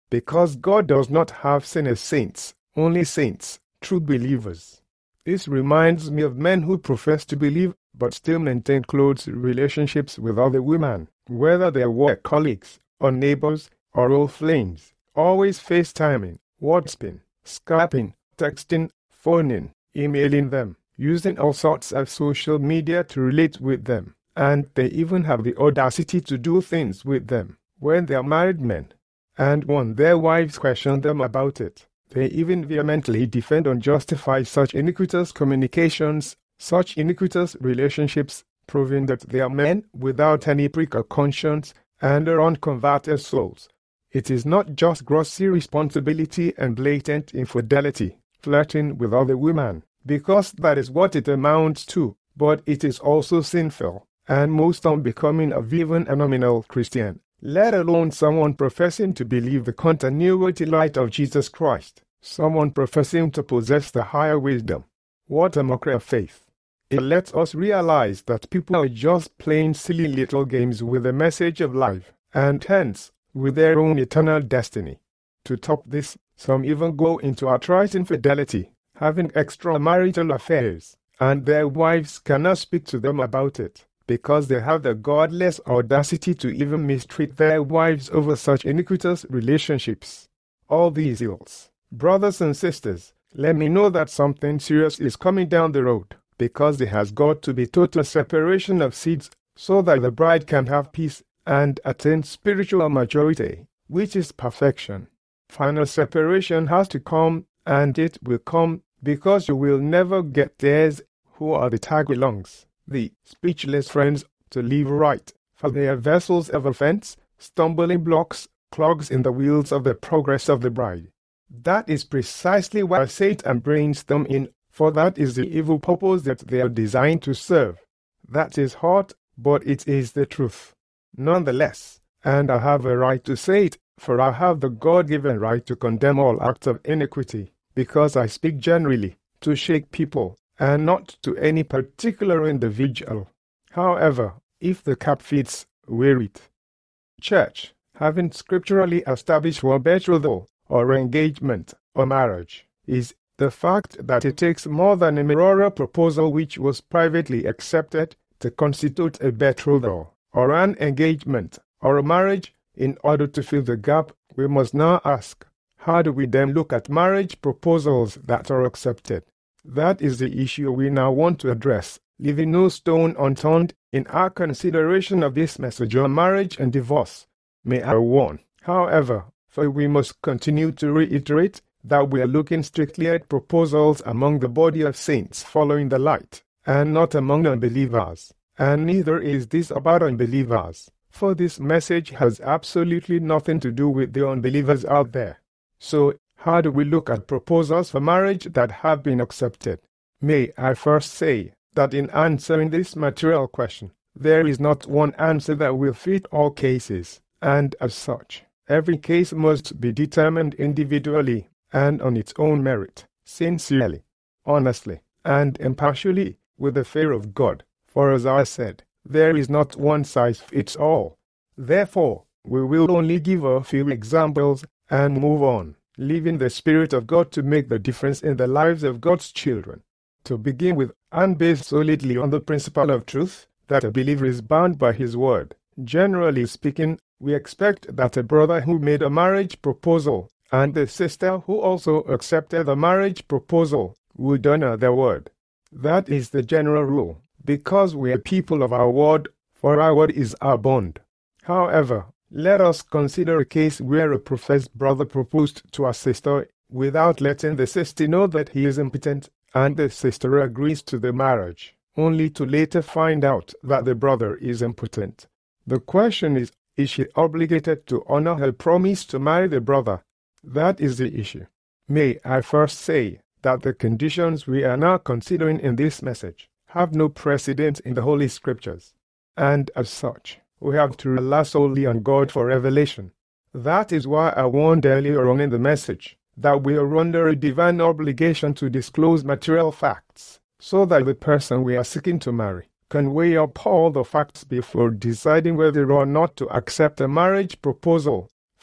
Speaker 1: because God does not have sinners saints, only saints, true believers. This reminds me of men who profess to believe but still maintain close relationships with other women, whether they are work colleagues, or neighbors, or old flames, always FaceTiming, WhatsApping, Skyping, texting, phoning, emailing them, using all sorts of social media to relate with them, and they even have the audacity to do things with them when they are married men. And when their wives question them about it, they even vehemently defend and justify such iniquitous communications, such iniquitous relationships, proving that they are men without any prickle conscience and are unconverted souls. It is not just gross irresponsibility and blatant infidelity, flirting with other women, because that is what it amounts to, but it is also sinful, and most unbecoming of even a nominal Christian, let alone someone professing to believe the continuity light of Jesus Christ, someone professing to possess the higher wisdom. What a mockery of faith! It lets us realize that people are just playing silly little games with the message of life, and hence, with their own eternal destiny. To top this, some even go into outright infidelity, having extramarital affairs, and their wives cannot speak to them about it, because they have the godless audacity to even mistreat their wives over such iniquitous relationships. All these ills, brothers and sisters, let me know that something serious is coming down the road, because there has got to be total separation of seeds, so that the bride can have peace and attain spiritual maturity, which is perfection. Final separation has to come, and it will come, because you will never get theirs who are the tag-alongs, the speechless friends, to live right, for they are vessels of offense, stumbling blocks, clogs in the wheels of the progress of the bride. That is precisely why Satan brings them in, for that is the evil purpose that they are designed to serve. That is hard, but it is the truth. Nonetheless, and I have a right to say it, for I have the God-given right to condemn all acts of iniquity, because I speak generally, to shake people, and not to any particular individual. However, if the cap fits, wear it. Church, having scripturally established one betrothal, or engagement, or marriage, is the fact that it takes more than a mere proposal which was privately accepted to constitute a betrothal, or an engagement, or a marriage. In order to fill the gap, we must now ask, how do we then look at marriage proposals that are accepted? That is the issue we now want to address, leaving no stone unturned in our consideration of this message on marriage and divorce. May I warn, however, for we must continue to reiterate that we are looking strictly at proposals among the body of saints following the light, and not among unbelievers. And neither is this about unbelievers, for this message has absolutely nothing to do with the unbelievers out there. So, how do we look at proposals for marriage that have been accepted? May I first say that in answering this material question, there is not one answer that will fit all cases, and as such, every case must be determined individually and on its own merit, sincerely, honestly, and impartially, with the fear of God. For as I said, there is not one size fits all. Therefore, we will only give a few examples and move on, leaving the Spirit of God to make the difference in the lives of God's children. To begin with, and based solidly on the principle of truth, that a believer is bound by his word. Generally speaking, we expect that a brother who made a marriage proposal and the sister who also accepted the marriage proposal would honor their word. That is the general rule, because we are people of our word, for our word is our bond. However, let us consider a case where a professed brother proposed to a sister without letting the sister know that he is impotent, and the sister agrees to the marriage, only to later find out that the brother is impotent. The question is she obligated to honor her promise to marry the brother? That is the issue. May I first say that the conditions we are now considering in this message have no precedent in the Holy Scriptures, and as such, we have to rely solely on God for revelation. That is why I warned earlier on in the message that we are under a divine obligation to disclose material facts, so that the person we are seeking to marry can weigh up all the facts before deciding whether or not to accept a marriage proposal.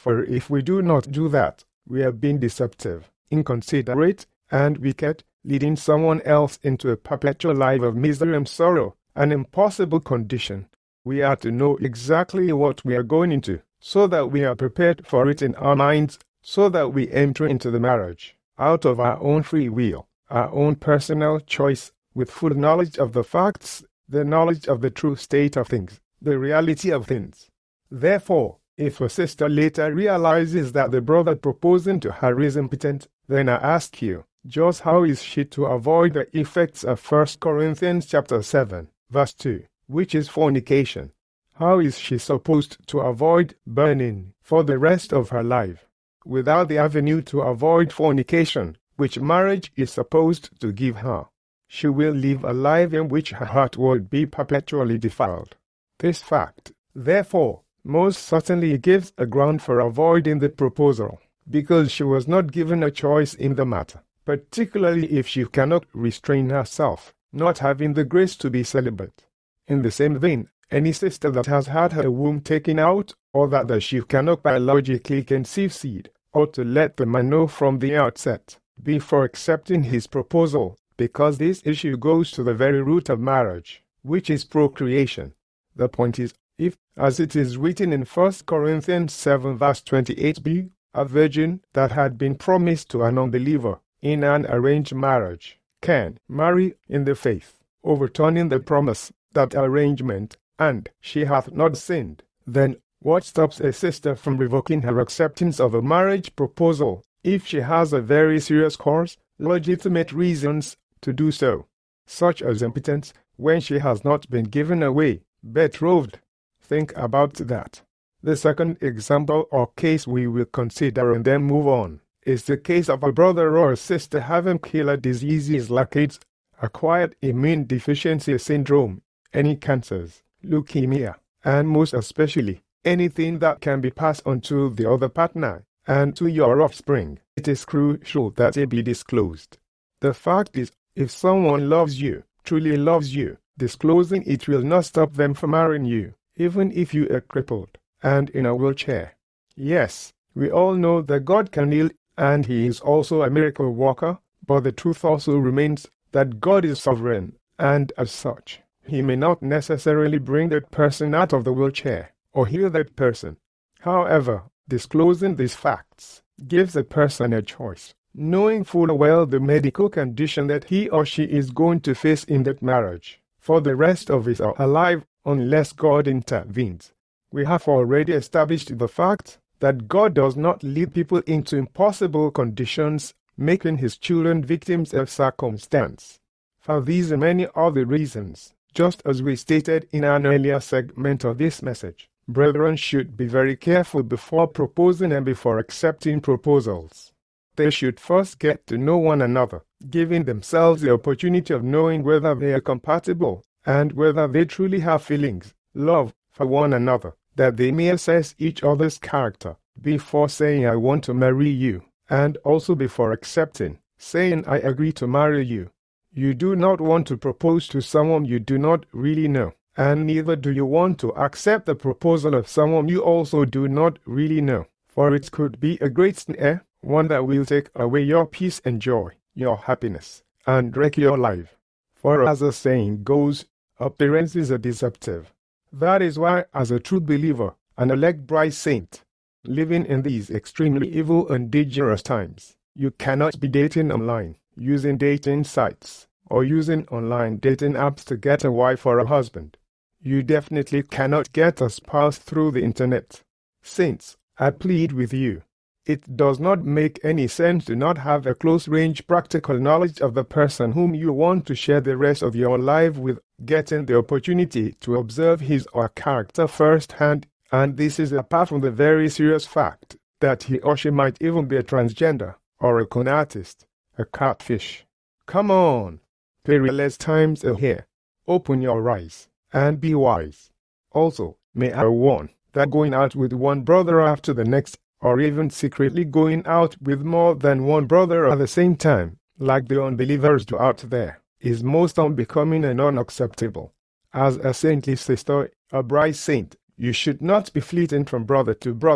Speaker 1: For if we do not do that, we are being deceptive, inconsiderate, and wicked, leading someone else into a perpetual life of misery and sorrow, an impossible condition. We are to know exactly what we are going into, so that we are prepared for it in our minds, so that we enter into the marriage, out of our own free will, our own personal choice, with full knowledge of the facts, the knowledge of the true state of things, the reality of things. Therefore, if a sister later realizes that the brother proposing to her is impotent, then I ask you, just how is she to avoid the effects of 1 Corinthians chapter 7, verse 2, which is fornication? How is she supposed to avoid burning for the rest of her life? Without the avenue to avoid fornication, which marriage is supposed to give her, she will live a life in which her heart will be perpetually defiled. This fact, therefore, most certainly gives a ground for avoiding the proposal, because she was not given a choice in the matter, particularly if she cannot restrain herself, not having the grace to be celibate. In the same vein, any sister that has had her womb taken out, or that she cannot biologically conceive seed, ought to let the man know from the outset, before accepting his proposal, because this issue goes to the very root of marriage, which is procreation. The point is, if, as it is written in 1 Corinthians 7 verse 28b, a virgin that had been promised to an unbeliever in an arranged marriage can marry in the faith, overturning the promise, that arrangement, and she hath not sinned, then what stops a sister from revoking her acceptance of a marriage proposal, if she has a very serious cause, legitimate reasons to do so, such as impotence, when she has not been given away, betrothed? Think about that. The second example or case we will consider and then move on is the case of a brother or a sister having killer diseases like AIDS, acquired immune deficiency syndrome, any cancers, leukemia, and most especially, anything that can be passed on to the other partner and to your offspring. It is crucial that it be disclosed. The fact is, if someone loves you, truly loves you, disclosing it will not stop them from marrying you, even if you are crippled and in a wheelchair. Yes, we all know that God can heal, and He is also a miracle worker, but the truth also remains that God is sovereign, and as such, He may not necessarily bring that person out of the wheelchair or heal that person. However, disclosing these facts gives a person a choice, knowing full well the medical condition that he or she is going to face in that marriage for the rest of his or her life, unless God intervenes. We have already established the fact that God does not lead people into impossible conditions, making His children victims of circumstance. For these and many other reasons, just as we stated in an earlier segment of this message, brethren should be very careful before proposing and before accepting proposals. They should first get to know one another, giving themselves the opportunity of knowing whether they are compatible and whether they truly have feelings, love for one another, that they may assess each other's character before saying I want to marry you, and also before accepting, saying I agree to marry you. You do not want to propose to someone you do not really know, and neither do you want to accept the proposal of someone you also do not really know, for it could be a great snare, one that will take away your peace and joy, your happiness, and wreck your life. For as the saying goes, appearances are deceptive. That is why, as a true believer, an elect bride saint, living in these extremely evil and dangerous times, you cannot be dating online, using dating sites, or using online dating apps to get a wife or a husband. You definitely cannot get a spouse through the internet. Saints, I plead with you. It does not make any sense to not have a close-range practical knowledge of the person whom you want to share the rest of your life with, getting the opportunity to observe his or her character firsthand, and this is apart from the very serious fact that he or she might even be a transgender, or a con artist, a catfish. Come on! Perilous times are here. Open your eyes, and be wise. Also, may I warn that going out with one brother after the next, or even secretly going out with more than one brother at the same time, like the unbelievers do out there, is most unbecoming and unacceptable. As a saintly sister, a bride saint, you should not be fleeting from brother to brother,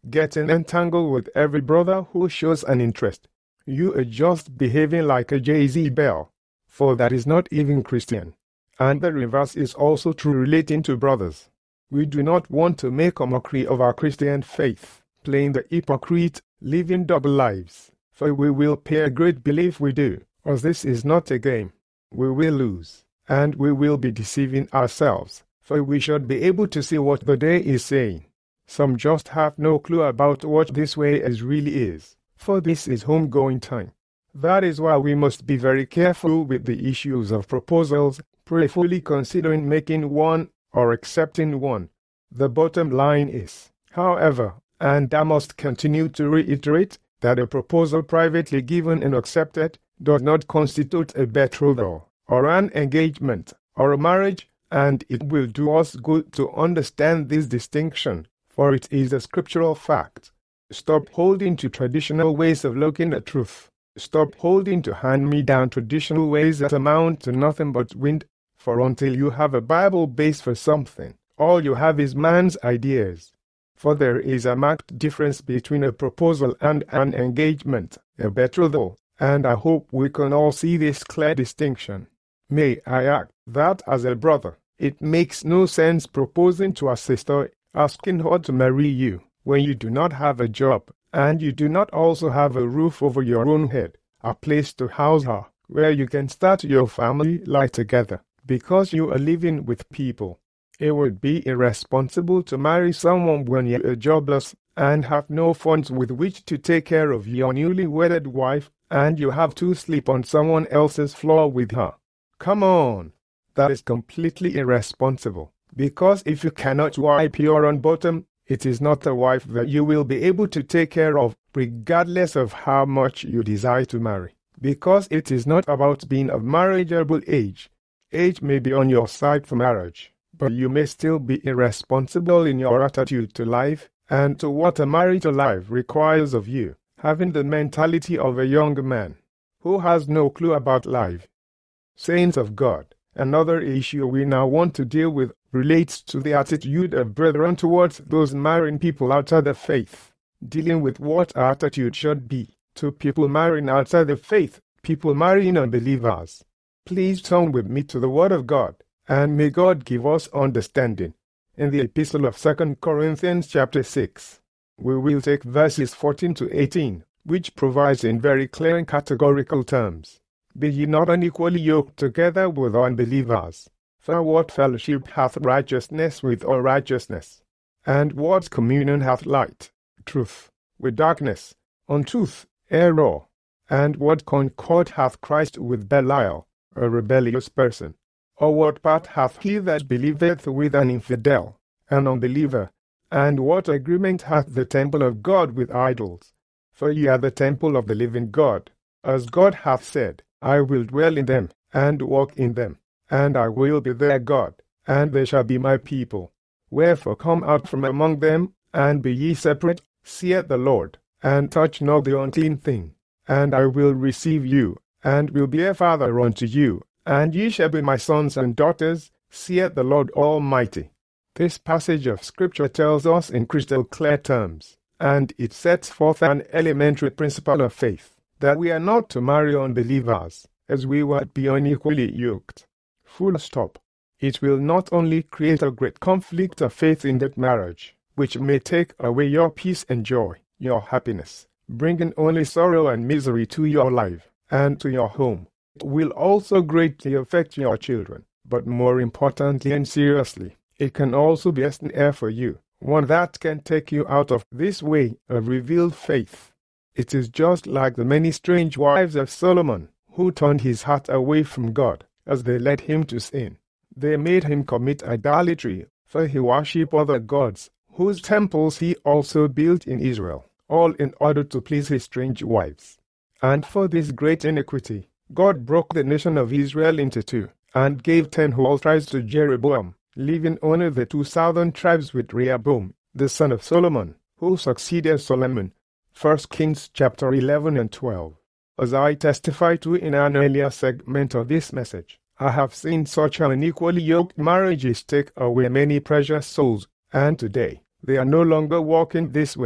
Speaker 1: getting entangled with every brother who shows an interest. You are just behaving like a Jezebel, for that is not even Christian. And the reverse is also true relating to brothers. We do not want to make a mockery of our Christian faith, playing the hypocrite, living double lives, for we will pay a great bill if we do, as this is not a game. We will lose, and we will be deceiving ourselves, for we should be able to see what the day is saying. Some just have no clue about what this way really is, for this is homegoing time. That is why we must be very careful with the issues of proposals, prayerfully considering making one or accepting one. The bottom line is, however, and I must continue to reiterate, that a proposal privately given and accepted does not constitute a betrothal, or an engagement, or a marriage, and it will do us good to understand this distinction, for it is a scriptural fact. Stop holding to traditional ways of looking at truth. Stop holding to hand-me-down traditional ways that amount to nothing but wind, for until you have a Bible base for something, all you have is man's ideas. For there is a marked difference between a proposal and an engagement, a betrothal, and I hope we can all see this clear distinction. May I add that as a brother, it makes no sense proposing to a sister, asking her to marry you, when you do not have a job, and you do not also have a roof over your own head, a place to house her, where you can start your family life together, because you are living with people. It would be irresponsible to marry someone when you are jobless and have no funds with which to take care of your newly wedded wife, and you have to sleep on someone else's floor with her. Come on! That is completely irresponsible, because if you cannot wipe your own bottom, it is not a wife that you will be able to take care of, regardless of how much you desire to marry, because it is not about being of marriageable age. Age may be on your side for marriage, but you may still be irresponsible in your attitude to life and to what a marital life requires of you, having the mentality of a young man who has no clue about life. Saints of God, another issue we now want to deal with relates to the attitude of brethren towards those marrying people outside the faith, dealing with what our attitude should be to people marrying outside the faith, people marrying unbelievers. Please turn with me to the Word of God, and may God give us understanding. In the epistle of 2 Corinthians chapter 6, we will take verses 14 to 18, which provides in very clear and categorical terms, "Be ye not unequally yoked together with unbelievers. For what fellowship hath righteousness with unrighteousness? And what communion hath light, truth, with darkness? Untruth, error. And what concord hath Christ with Belial, a rebellious person? Or what part hath he that believeth with an infidel, an unbeliever? And what agreement hath the temple of God with idols? For ye are the temple of the living God. As God hath said, I will dwell in them, and walk in them, and I will be their God, and they shall be my people. Wherefore come out from among them, and be ye separate, saith the Lord, and touch not the unclean thing. And I will receive you, and will be a father unto you, and ye shall be my sons and daughters, saith the Lord Almighty." This passage of Scripture tells us in crystal clear terms, and it sets forth an elementary principle of faith, that we are not to marry unbelievers, as we would be unequally yoked. Full stop. It will not only create a great conflict of faith in that marriage, which may take away your peace and joy, your happiness, bringing only sorrow and misery to your life and to your home. It will also greatly affect your children, but more importantly and seriously, it can also be a snare for you, one that can take you out of this way of revealed faith. It is just like the many strange wives of Solomon, who turned his heart away from God as they led him to sin. They made him commit idolatry, for he worshipped other gods, whose temples he also built in Israel, all in order to please his strange wives. And for this great iniquity, God broke the nation of Israel into two, and gave 10 whole tribes to Jeroboam, leaving only the 2 southern tribes with Rehoboam, the son of Solomon, who succeeded Solomon. 1 Kings chapter 11 and 12. As I testified to in an earlier segment of this message, I have seen such unequally yoked marriages take away many precious souls, and today, they are no longer walking this way,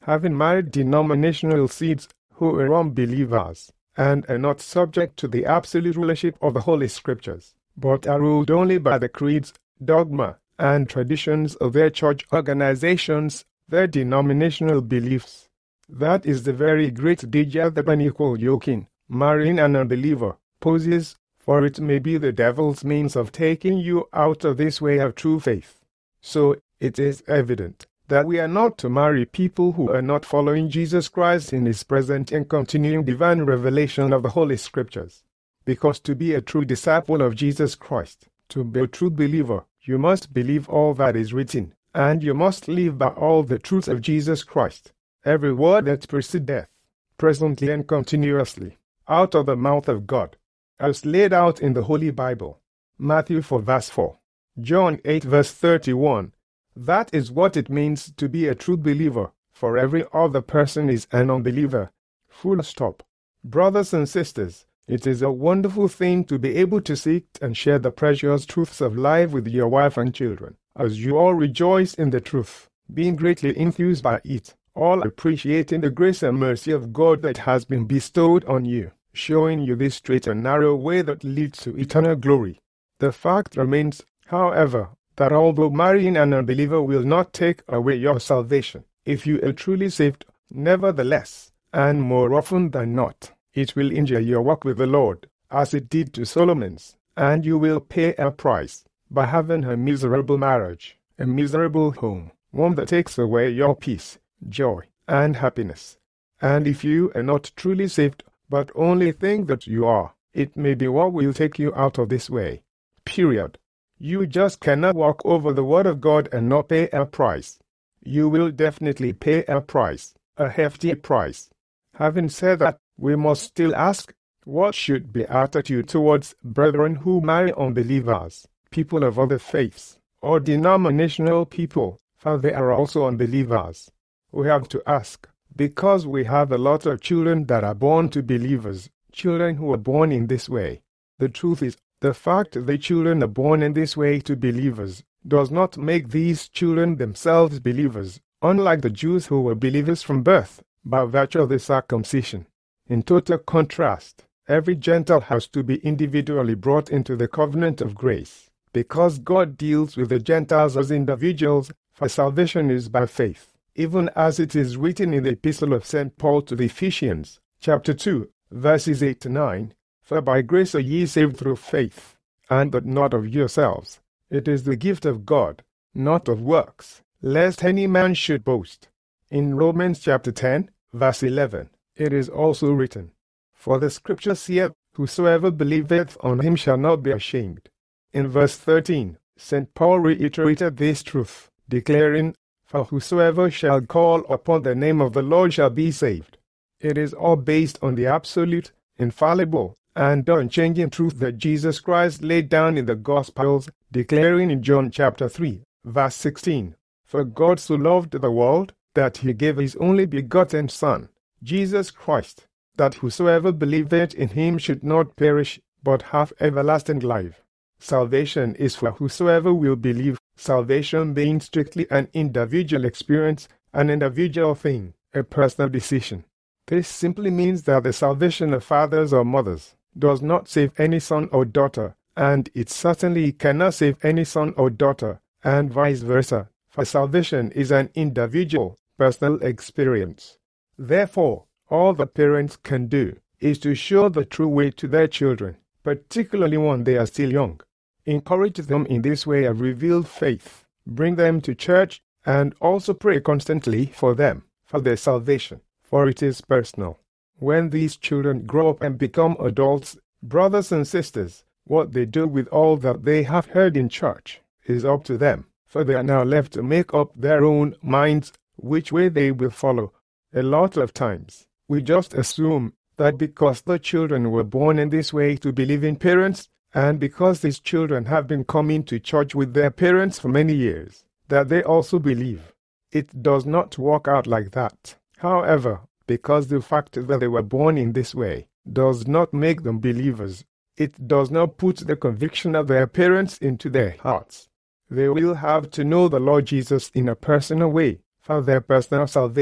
Speaker 1: having married denominational seeds who are unbelievers and are not subject to the absolute rulership of the Holy Scriptures, but are ruled only by the creeds, dogma, and traditions of their church organizations, their denominational beliefs. That is the very great danger that unequal yoking, marrying an unbeliever, poses, for it may be the devil's means of taking you out of this way of true faith. So, it is evident that we are not to marry people who are not following Jesus Christ in his present and continuing divine revelation of the Holy Scriptures. Because to be a true disciple of Jesus Christ, to be a true believer, you must believe all that is written, and you must live by all the truths of Jesus Christ, every word that proceedeth, presently and continuously, out of the mouth of God, as laid out in the Holy Bible. Matthew 4 verse 4. John 8 verse 31. That is what it means to be a true believer, for every other person is an unbeliever. Full stop. Brothers and sisters, it is a wonderful thing to be able to seek and share the precious truths of life with your wife and children, as you all rejoice in the truth, being greatly enthused by it, all appreciating the grace and mercy of God that has been bestowed on you, showing you this straight and narrow way that leads to eternal glory. The fact remains, however, that although marrying an unbeliever will not take away your salvation, if you are truly saved, nevertheless, and more often than not, it will injure your walk with the Lord, as it did to Solomon's, and you will pay a price by having a miserable marriage, a miserable home, one that takes away your peace, joy, and happiness. And if you are not truly saved, but only think that you are, it may be what will take you out of this way. Period. You just cannot walk over the Word of God and not pay a price. You will definitely pay a price, a hefty price. Having said that, we must still ask, what should be our attitude towards brethren who marry unbelievers, people of other faiths, or denominational people, for they are also unbelievers? We have to ask, because we have a lot of children that are born to believers, children who are born in this way. The truth is, the fact that children are born in this way to believers does not make these children themselves believers, unlike the Jews who were believers from birth, by virtue of the circumcision. In total contrast, every Gentile has to be individually brought into the covenant of grace, because God deals with the Gentiles as individuals, for salvation is by faith, even as it is written in the Epistle of St. Paul to the Ephesians, chapter 2, verses 8 to 9, For by grace are ye saved through faith, and that not of yourselves. It is the gift of God, not of works, lest any man should boast. In Romans chapter 10, verse 11, it is also written, For the Scripture saith, Whosoever believeth on him shall not be ashamed. In verse 13, St. Paul reiterated this truth, declaring, For whosoever shall call upon the name of the Lord shall be saved. It is all based on the absolute, infallible, and unchanging truth that Jesus Christ laid down in the Gospels, declaring in John chapter 3, verse 16, For God so loved the world, that he gave his only begotten Son, Jesus Christ, that whosoever believeth in him should not perish, but have everlasting life. Salvation is for whosoever will believe, salvation being strictly an individual experience, an individual thing, a personal decision. This simply means that the salvation of fathers or mothers does not save any son or daughter, and it certainly cannot save any son or daughter, and vice versa, for salvation is an individual, personal experience. Therefore, all the parents can do is to show the true way to their children, particularly when they are still young. Encourage them in this way of revealed faith, bring them to church, and also pray constantly for them, for their salvation, for it is personal. When these children grow up and become adults, brothers and sisters, what they do with all that they have heard in church is up to them, for they are now left to make up their own minds which way they will follow. A lot of times, we just assume that because the children were born in this way to believing parents, and because these children have been coming to church with their parents for many years, that they also believe. It does not work out like that. However, because the fact that they were born in this way does not make them believers, it does not put the conviction of their parents into their hearts. They will have to know the Lord Jesus in a personal way for their personal salvation,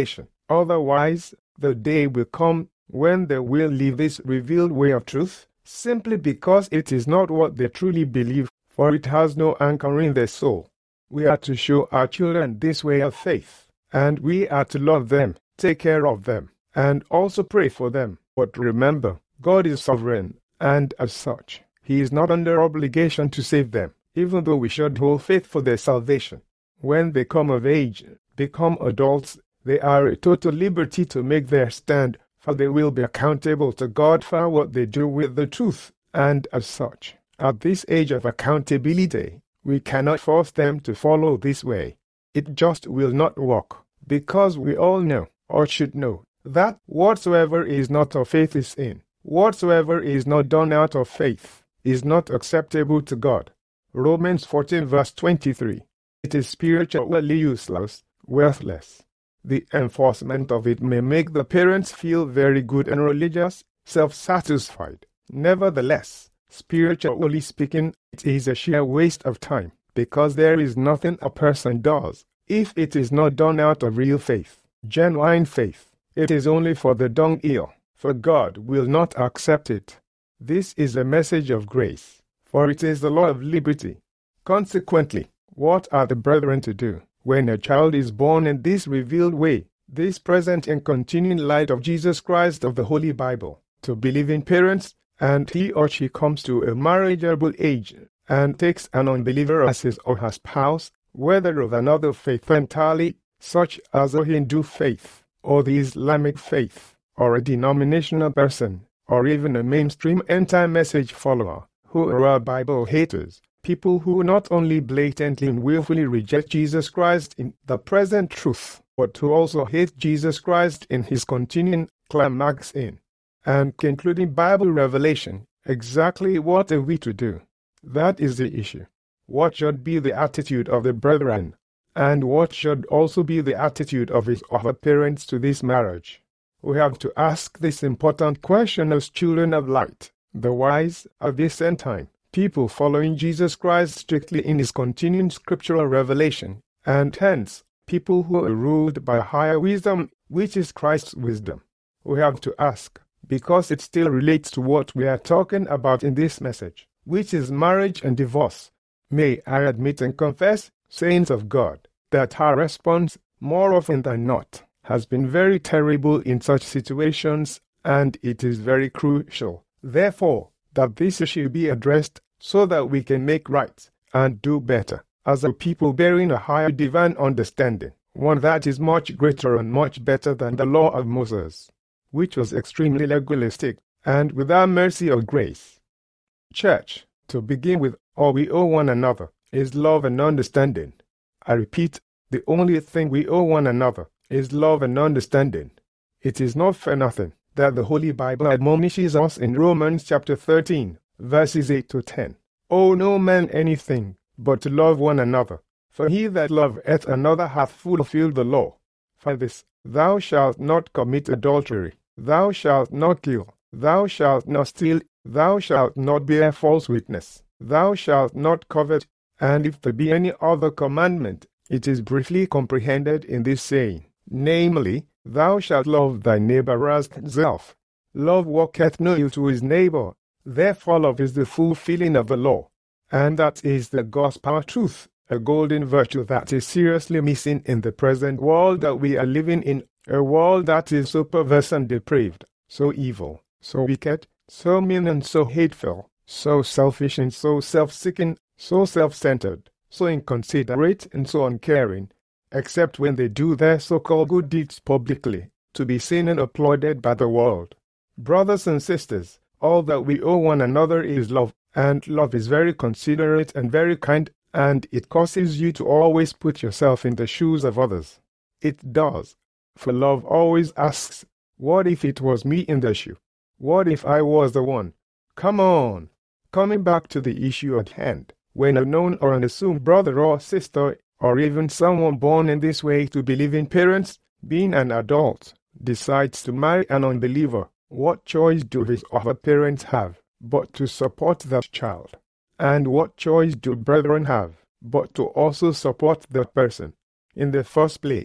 Speaker 1: Otherwise, the day will come when they will leave this revealed way of truth, simply because it is not what they truly believe, for it has no anchor in their soul. We are to show our children this way of faith, and we are to love them, take care of them, and also pray for them. But remember, God is sovereign, and as such, He is not under obligation to save them, even though we should hold faith for their salvation. When they come of age, become adults, they are at total liberty to make their stand, for they will be accountable to God for what they do with the truth, and as such, at this age of accountability, we cannot force them to follow this way. It just will not work, because we all know, or should know, that whatsoever is not of faith is sin. Whatsoever is not done out of faith is not acceptable to God. Romans 14 verse 23. It is spiritually useless, worthless. The enforcement of it may make the parents feel very good and religious, self-satisfied. Nevertheless, spiritually speaking, it is a sheer waste of time, because there is nothing a person does, if it is not done out of real faith, genuine faith. It is only for the dunghill, for God will not accept it. This is a message of grace, for it is the law of liberty. Consequently, what are the brethren to do when a child is born in this revealed way, this present and continuing light of Jesus Christ of the Holy Bible, to believing parents, and he or she comes to a marriageable age and takes an unbeliever as his or her spouse, whether of another faith entirely, such as a Hindu faith, or the Islamic faith, or a denominational person, or even a mainstream anti-message follower, who are Bible haters, people who not only blatantly and willfully reject Jesus Christ in the present truth, but who also hate Jesus Christ in his continuing climax in and concluding Bible revelation. Exactly what are we to do? That is the issue. What should be the attitude of the brethren? And what should also be the attitude of his or her parents to this marriage? We have to ask this important question as children of light, the wise of this end time, people following Jesus Christ strictly in his continuing scriptural revelation, and hence, people who are ruled by higher wisdom, which is Christ's wisdom. We have to ask, because it still relates to what we are talking about in this message, which is marriage and divorce. May I admit and confess, saints of God, that our response, more often than not, has been very terrible in such situations, and it is very crucial, therefore, that this issue be addressed so that we can make right and do better, as a people bearing a higher divine understanding, one that is much greater and much better than the law of Moses, which was extremely legalistic and without mercy or grace. Church, to begin with, all we owe one another is love and understanding. I repeat, the only thing we owe one another is love and understanding. It is not for nothing that the Holy Bible admonishes us in Romans chapter 13, verses 8 to 10. Owe no man anything, but to love one another. For he that loveth another hath fulfilled the law. For this, thou shalt not commit adultery, thou shalt not kill, thou shalt not steal, thou shalt not bear false witness, thou shalt not covet. And if there be any other commandment, it is briefly comprehended in this saying, namely, thou shalt love thy neighbor as thyself. Love worketh no ill to his neighbor. Therefore love is the fulfilling of the law. And that is the gospel truth, a golden virtue that is seriously missing in the present world that we are living in, a world that is so perverse and depraved, so evil, so wicked, so mean and so hateful, so selfish and so self-seeking, so self-centered, so inconsiderate and so uncaring, except when they do their so-called good deeds publicly, to be seen and applauded by the world. Brothers and sisters, all that we owe one another is love, and love is very considerate and very kind, and it causes you to always put yourself in the shoes of others. It does, for love always asks, what if it was me in the shoe? What if I was the one? Come on! Coming back to the issue at hand, when a known or an assumed brother or sister, or even someone born in this way to believing parents, being an adult, decides to marry an unbeliever, what choice do his or her parents have but to support that child? And what choice do brethren have but to also support that person? In the first place,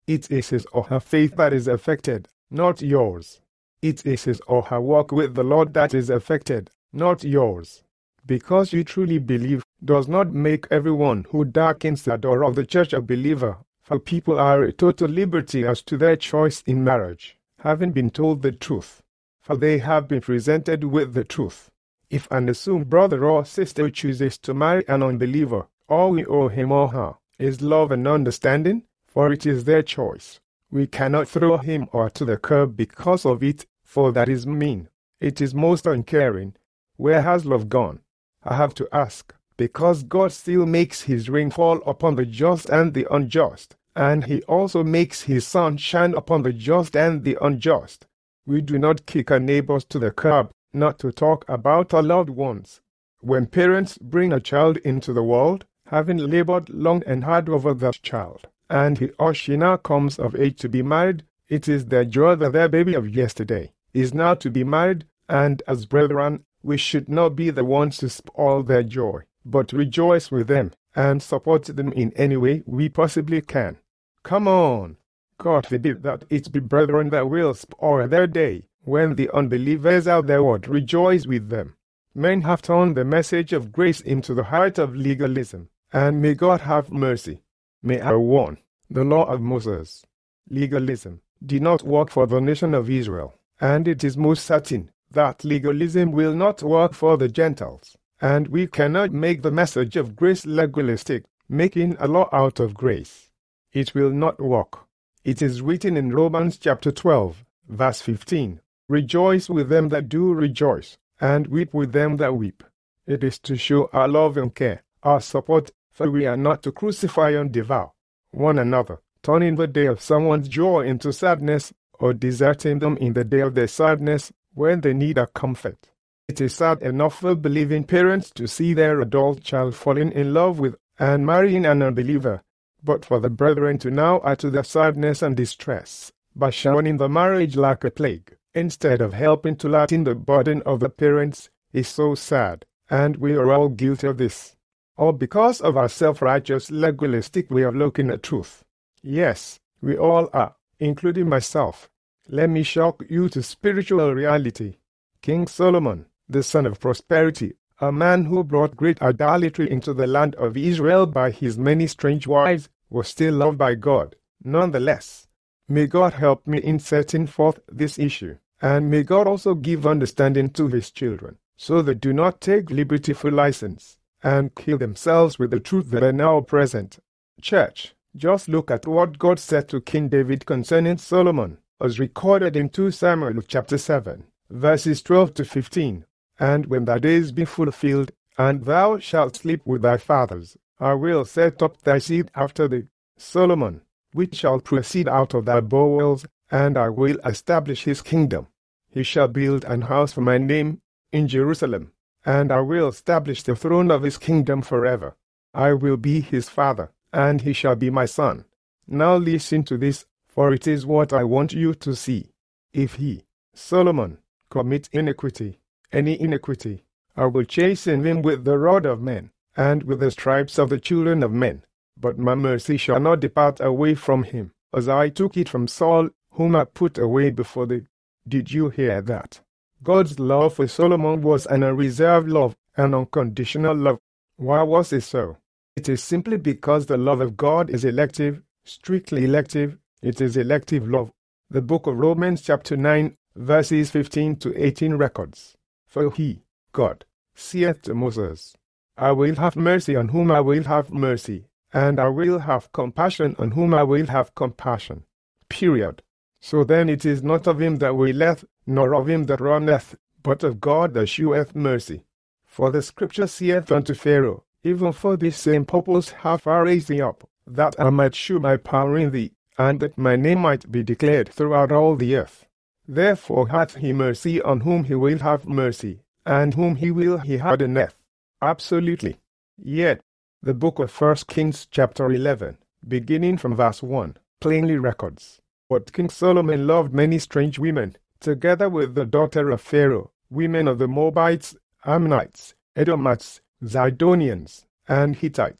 Speaker 1: It is his or her faith that is affected, not yours. It is his or her walk with the Lord that is affected, not yours. Because you truly believe does not make everyone who darkens the door of the church a believer, for people are at total liberty as to their choice in marriage, having been told the truth. For they have been presented with the truth. If an assumed brother or sister chooses to marry an unbeliever, all we owe him or her is love and understanding, for it is their choice. We cannot throw him or her to the curb because of it, for that is mean. It is most uncaring. Where has love gone? I have to ask, because God still makes his rain fall upon the just and the unjust, and he also makes his sun shine upon the just and the unjust. We do not kick our neighbors to the curb, not to talk about our loved ones. When parents bring a child into the world, having labored long and hard over that child, and he or she now comes of age to be married, it is their joy that their baby of yesterday is now to be married, and as brethren, we should not be the ones to spoil their joy, but rejoice with them and support them in any way we possibly can. Come on! God forbid that it be brethren that will spoil their day, when the unbelievers out there would rejoice with them. Men have turned the message of grace into the heart of legalism, and may God have mercy. May I warn, the law of Moses, legalism, did not work for the nation of Israel, and it is most certain that legalism will not work for the Gentiles, and we cannot make the message of grace legalistic, making a law out of grace. It will not work. It is written in Romans chapter 12, verse 15, "Rejoice with them that do rejoice, and weep with them that weep." It is to show our love and care, our support, for we are not to crucify and devour one another, turning the day of someone's joy into sadness, or deserting them in the day of their sadness when they need a comfort. It is sad enough for believing parents to see their adult child falling in love with and marrying an unbeliever, but for the brethren to now add to their sadness and distress by shunning the marriage like a plague, instead of helping to lighten the burden of the parents, is so sad, and we are all guilty of this. All because of our self-righteous legalistic way of looking at truth. Yes, we all are, including myself. Let me shock you to spiritual reality. King Solomon, the son of prosperity, a man who brought great idolatry into the land of Israel by his many strange wives, was still loved by God, nonetheless. May God help me in setting forth this issue, and may God also give understanding to his children, so they do not take liberty for license, and kill themselves with the truth that are now present. Church, just look at what God said to King David concerning Solomon, as recorded in 2 Samuel chapter 7, verses 12 to 15. "And when thy days be fulfilled, and thou shalt sleep with thy fathers, I will set up thy seed after thee, Solomon, which shall proceed out of thy bowels, and I will establish his kingdom. He shall build an house for my name in Jerusalem, and I will establish the throne of his kingdom forever. I will be his father, and he shall be my son." Now listen to this, for it is what I want you to see. If he, Solomon, commit iniquity, any iniquity, I will chasten him with the rod of men, and with the stripes of the children of men. But my mercy shall not depart away from him, as I took it from Saul, whom I put away before thee. Did you hear that? God's love for Solomon was an unreserved love, an unconditional love. Why was it so? It is simply because the love of God is elective, strictly elective. It is elective love. The book of Romans chapter 9, verses 15 to 18 records. "For he, God, saith to Moses, I will have mercy on whom I will have mercy, and I will have compassion on whom I will have compassion." Period. So then it is not of him that willeth, nor of him that runneth, but of God that sheweth mercy. For the scripture saith unto Pharaoh, Even for this same purpose have I raised thee up, that I might shew my power in thee, and that my name might be declared throughout all the earth. Therefore hath he mercy on whom he will have mercy, and whom he will he hardeneth. Absolutely. Yet, the book of 1 Kings chapter 11, beginning from verse 1, plainly records, "But King Solomon loved many strange women, together with the daughter of Pharaoh, women of the Moabites, Ammonites, Edomites, Zidonians, and Hittites,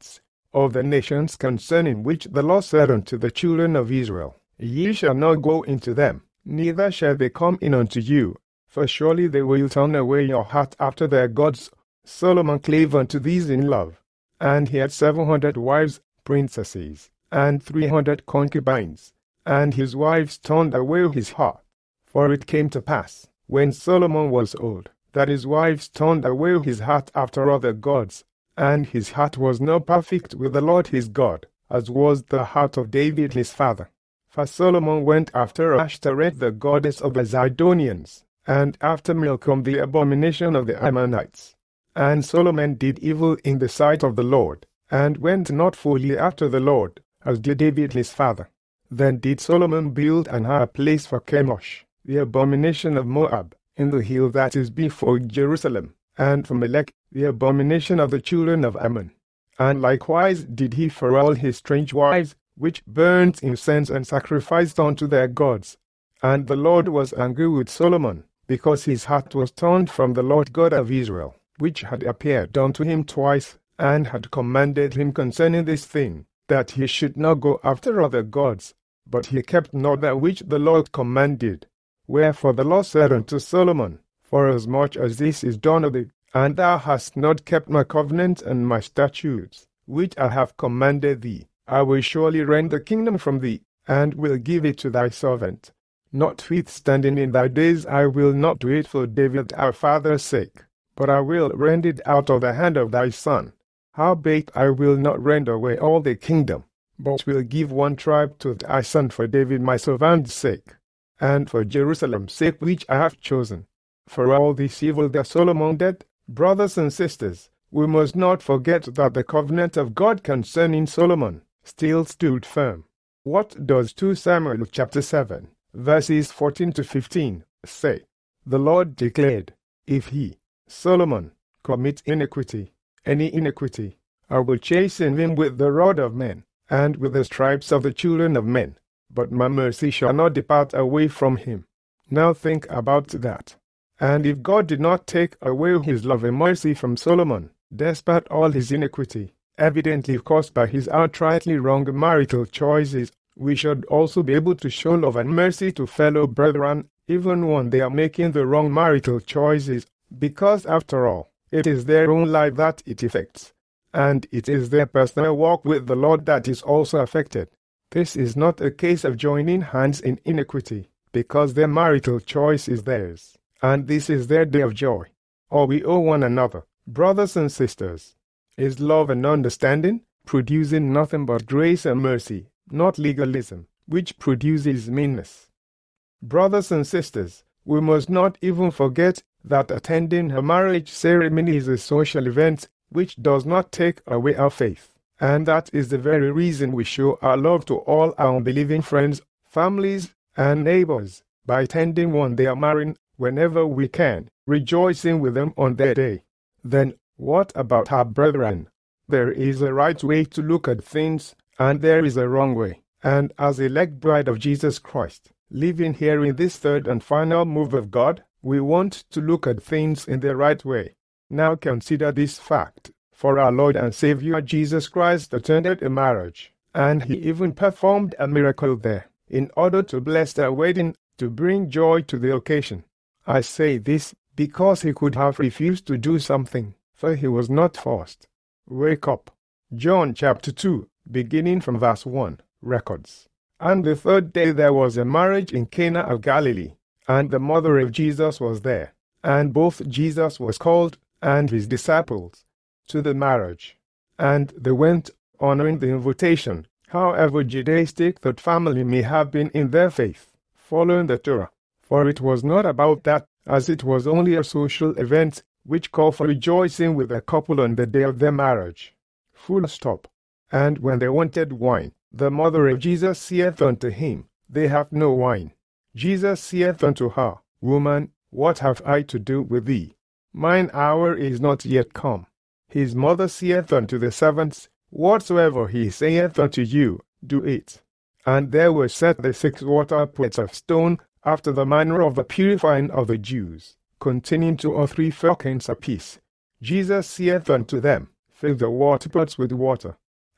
Speaker 1: of the nations concerning which the Lord said unto the children of Israel, Ye shall not go into them, neither shall they come in unto you, for surely they will turn away your heart after their gods. Solomon clave unto these in love, and he had 700 wives, princesses, and 300 concubines, and his wives turned away his heart. For it came to pass, when Solomon was old, that his wives turned away his heart after other gods, and his heart was not perfect with the Lord his God, as was the heart of David his father. For Solomon went after Ashtoreth the goddess of the Zidonians, and after Milcom the abomination of the Ammonites. And Solomon did evil in the sight of the Lord, and went not fully after the Lord, as did David his father. Then did Solomon build an high place for Chemosh, the abomination of Moab, in the hill that is before Jerusalem, and for Melech, the abomination of the children of Ammon. And likewise did he for all his strange wives, which burnt incense and sacrificed unto their gods. And the Lord was angry with Solomon, because his heart was turned from the Lord God of Israel, which had appeared unto him twice, and had commanded him concerning this thing, that he should not go after other gods. But he kept not that which the Lord commanded. Wherefore the Lord said unto Solomon, Forasmuch as this is done of thee, and thou hast not kept my covenant and my statutes, which I have commanded thee, I will surely rend the kingdom from thee, and will give it to thy servant. Notwithstanding in thy days I will not do it for David our father's sake, but I will rend it out of the hand of thy son. Howbeit I will not rend away all the kingdom, but will give one tribe to thy son for David my servant's sake, and for Jerusalem's sake which I have chosen. For all this evil that Solomon did, brothers and sisters, we must not forget that the covenant of God concerning Solomon still stood firm. What does 2 Samuel chapter 7, verses 14 to 15 say? The Lord declared, If he, Solomon, commit iniquity, any iniquity, I will chasten him with the rod of men, and with the stripes of the children of men, but my mercy shall not depart away from him. Now think about that. And if God did not take away his love and mercy from Solomon, despite all his iniquity, evidently caused by his outrightly wrong marital choices, we should also be able to show love and mercy to fellow brethren, even when they are making the wrong marital choices, because after all, it is their own life that it affects, and it is their personal walk with the Lord that is also affected. This is not a case of joining hands in iniquity, because their marital choice is theirs, and this is their day of joy. Or we owe one another, brothers and sisters, is love and understanding, producing nothing but grace and mercy, not legalism, which produces meanness. Brothers and sisters, we must not even forget that attending a marriage ceremony is a social event which does not take away our faith, and that is the very reason we show our love to all our unbelieving friends, families, and neighbors, by attending one they are marrying whenever we can, rejoicing with them on their day. Then, what about our brethren? There is a right way to look at things, and there is a wrong way, and as elect bride of Jesus Christ, living here in this third and final move of God, we want to look at things in the right way. Now consider this fact. For our Lord and Savior Jesus Christ attended a marriage, and he even performed a miracle there, in order to bless their wedding, to bring joy to the occasion. I say this because he could have refused to do something, for he was not forced. Wake up. John chapter 2, beginning from verse 1, records. And the third day there was a marriage in Cana of Galilee, and the mother of Jesus was there, and both Jesus was called, and his disciples, to the marriage. And they went, honoring the invitation, however Judaistic that family may have been in their faith, following the Torah. For it was not about that, as it was only a social event, which called for rejoicing with the couple on the day of their marriage. Full stop. And when they wanted wine, the mother of Jesus saith unto him, They have no wine. Jesus saith unto her, Woman, what have I to do with thee? Mine hour is not yet come. His mother saith unto the servants, Whatsoever he saith unto you, do it. And there were set the 6 water pots of stone, after the manner of the purifying of the Jews, containing 2 or 3 firkins apiece. Jesus saith unto them, Fill the water pots with water.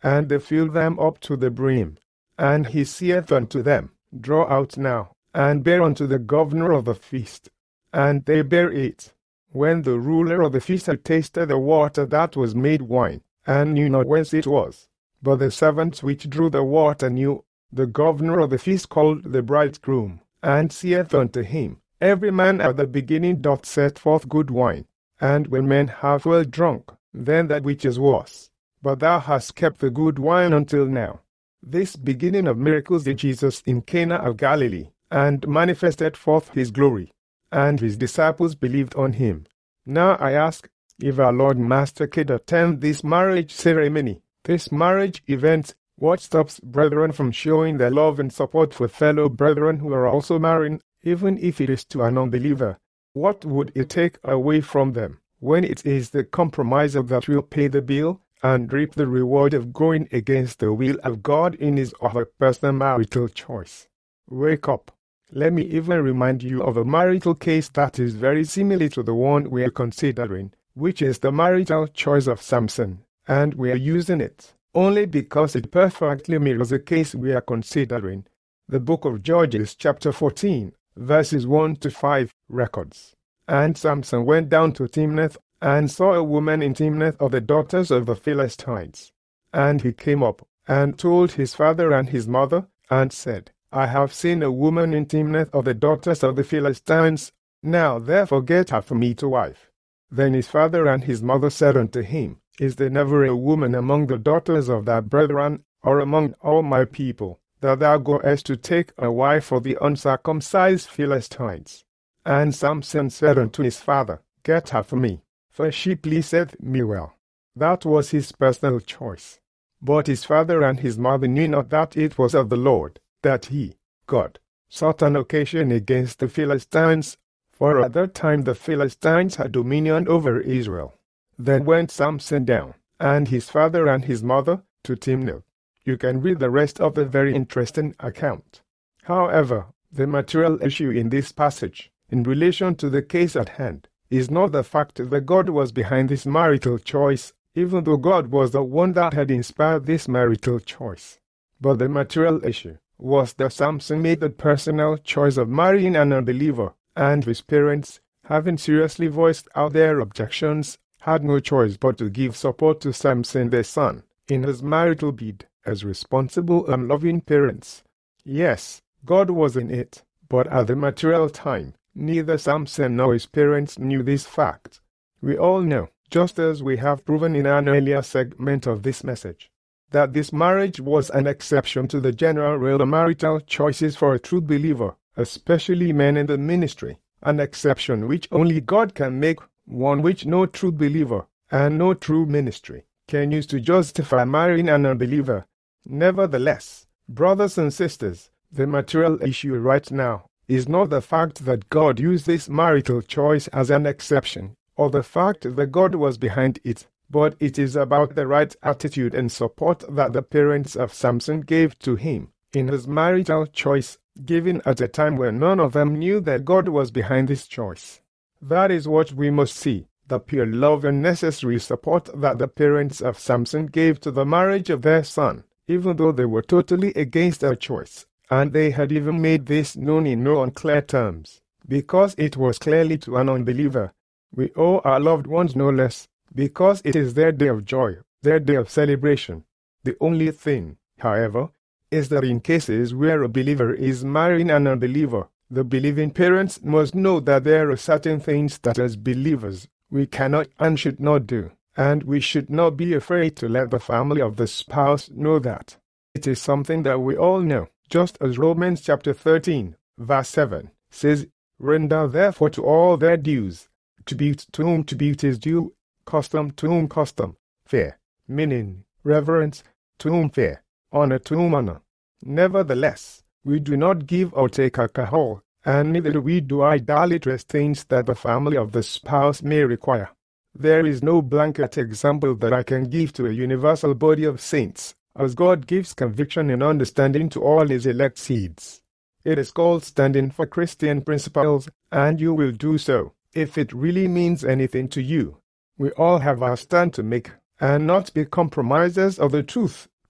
Speaker 1: and they fill them up to the brim. And he saith unto them, Draw out now, and bear unto the governor of the feast. And they bare it. When the ruler of the feast had tasted the water that was made wine, and knew not whence it was, but the servants which drew the water knew, the governor of the feast called the bridegroom, and saith unto him, Every man at the beginning doth set forth good wine, and when men have well drunk, then that which is worse. But thou hast kept the good wine until now. This beginning of miracles did Jesus in Cana of Galilee, and manifested forth his glory, and his disciples believed on him. Now I ask, if our Lord and Master could attend this marriage ceremony, this marriage event, what stops brethren from showing their love and support for fellow brethren who are also marrying, even if it is to an unbeliever? What would it take away from them, when it is the compromiser that will pay the bill and reap the reward of going against the will of God in his or her personal marital choice? Wake up. Let me even remind you of a marital case that is very similar to the one we are considering, which is the marital choice of Samson, and we are using it only because it perfectly mirrors the case we are considering. The book of Judges chapter 14, verses 1 to 5 records. And Samson went down to Timnath, and saw a woman in Timnath of the daughters of the Philistines. And he came up, and told his father and his mother, and said, I have seen a woman in Timnath of the daughters of the Philistines. Now therefore get her for me to wife. Then his father and his mother said unto him, Is there never a woman among the daughters of thy brethren, or among all my people, that thou goest to take a wife for the uncircumcised Philistines? And Samson said unto his father, Get her for me, for she pleaseth me well. That was his personal choice. But his father and his mother knew not that it was of the Lord, that he, God, sought an occasion against the Philistines, for at that time the Philistines had dominion over Israel. Then went Samson down, and his father and his mother, to Timnath. You can read the rest of the very interesting account. However, the material issue in this passage, in relation to the case at hand, is not the fact that God was behind this marital choice, even though God was the one that had inspired this marital choice. But the material issue was that Samson made the personal choice of marrying an unbeliever, and his parents, having seriously voiced out their objections, had no choice but to give support to Samson their son in his marital bid as responsible and loving parents. Yes, God was in it, but at the material time, neither Samson nor his parents knew this fact. We all know, just as we have proven in an earlier segment of this message, that this marriage was an exception to the general rule of marital choices for a true believer, especially men in the ministry, an exception which only God can make, one which no true believer and no true ministry can use to justify marrying an unbeliever. Nevertheless, brothers and sisters, the material issue right now is not the fact that God used this marital choice as an exception, or the fact that God was behind it, but it is about the right attitude and support that the parents of Samson gave to him in his marital choice, given at a time when none of them knew that God was behind this choice. That is what we must see, the pure love and necessary support that the parents of Samson gave to the marriage of their son, even though they were totally against their choice, and they had even made this known in no unclear terms, because it was clearly to an unbeliever. We owe our loved ones no less, because it is their day of joy, their day of celebration. The only thing, however, is that in cases where a believer is marrying an unbeliever, the believing parents must know that there are certain things that as believers we cannot and should not do, and we should not be afraid to let the family of the spouse know that. It is something that we all know, just as Romans chapter 13, verse 7 says, Render therefore to all their dues, tribute to whom tribute is due, custom to whom custom, fair, meaning reverence to whom fair, honor to whom honor. Nevertheless, we do not give or take alcohol, and neither do we do idolatrous things that the family of the spouse may require. There is no blanket example that I can give to a universal body of saints, as God gives conviction and understanding to all his elect seeds. It is called standing for Christian principles, and you will do so, if it really means anything to you. We all have our stand to make, and not be compromisers of the truth,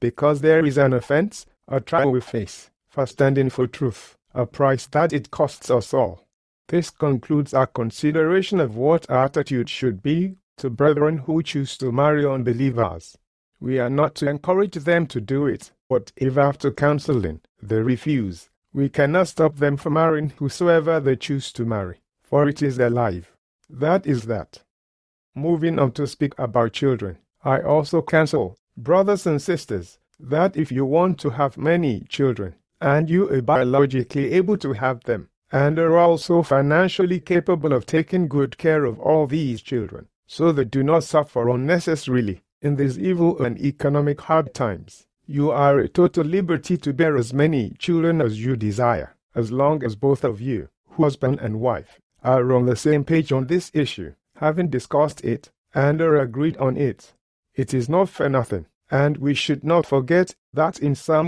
Speaker 1: because there is an offense, a trial we face, for standing for truth, a price that it costs us all. This concludes our consideration of what our attitude should be to brethren who choose to marry unbelievers. We are not to encourage them to do it, but if after counseling they refuse, we cannot stop them from marrying whosoever they choose to marry, for it is their life. That is that. Moving on to speak about children, I also counsel, brothers and sisters, that if you want to have many children, and you are biologically able to have them, and are also financially capable of taking good care of all these children, so they do not suffer unnecessarily in these evil and economic hard times, you are at total liberty to bear as many children as you desire, as long as both of you, husband and wife, are on the same page on this issue, having discussed it, and are agreed on it. It is not for nothing, and we should not forget that in Psalm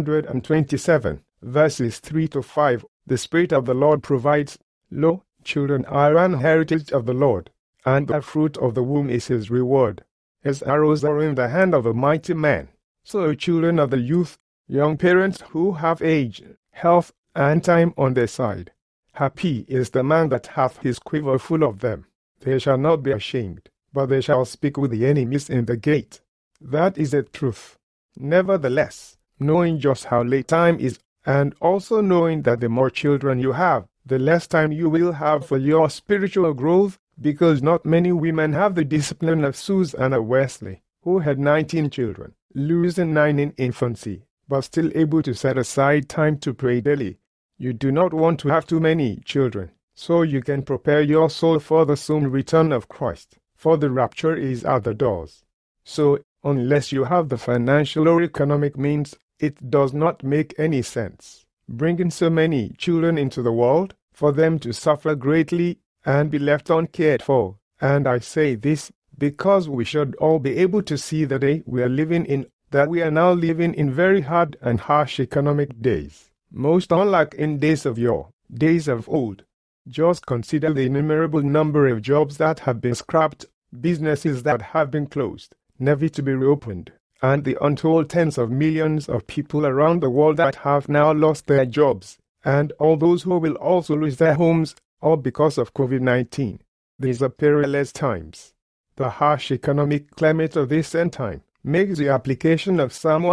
Speaker 1: 127, verses 3-5, the Spirit of the Lord provides, Lo, children are an heritage of the Lord, and the fruit of the womb is his reward. His arrows are in the hand of a mighty man. So children of the youth, young parents who have age, health, and time on their side. Happy is the man that hath his quiver full of them. They shall not be ashamed, but they shall speak with the enemies in the gate. That is the truth. Nevertheless, knowing just how late time is, and also knowing that the more children you have, the less time you will have for your spiritual growth, because not many women have the discipline of Susanna Wesley, who had 19 children, losing 9 in infancy, but still able to set aside time to pray daily. You do not want to have too many children, so you can prepare your soul for the soon return of Christ, for the rapture is at the doors. So, unless you have the financial or economic means, it does not make any sense bringing so many children into the world, for them to suffer greatly and be left uncared for. And I say this because we should all be able to see the day we are living in, that we are now living in very hard and harsh economic days, most unlike in days of yore, days of old. Just consider the innumerable number of jobs that have been scrapped, businesses that have been closed, never to be reopened, and the untold tens of millions of people around the world that have now lost their jobs, and all those who will also lose their homes, all because of COVID-19. These are perilous times. The harsh economic climate of this end time makes the application of Psalm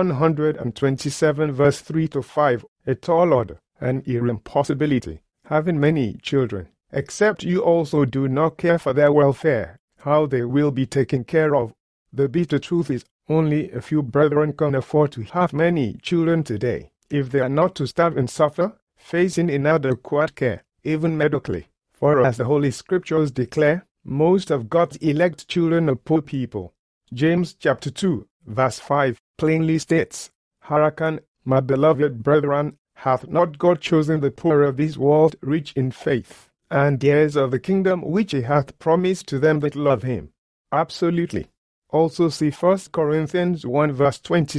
Speaker 1: 127 verse 3-5 a tall order, an impossibility, having many children, except you also do not care for their welfare, how they will be taken care of. The bitter truth is, only a few brethren can afford to have many children today, if they are not to starve and suffer, facing inadequate care, even medically. For as the Holy Scriptures declare, most of God's elect children are poor people. James chapter 2, verse 5, plainly states, Hearken, my beloved brethren, hath not God chosen the poor of this world rich in faith, and heirs of the kingdom which he hath promised to them that love him? Absolutely. Also see 1 Corinthians 1 verse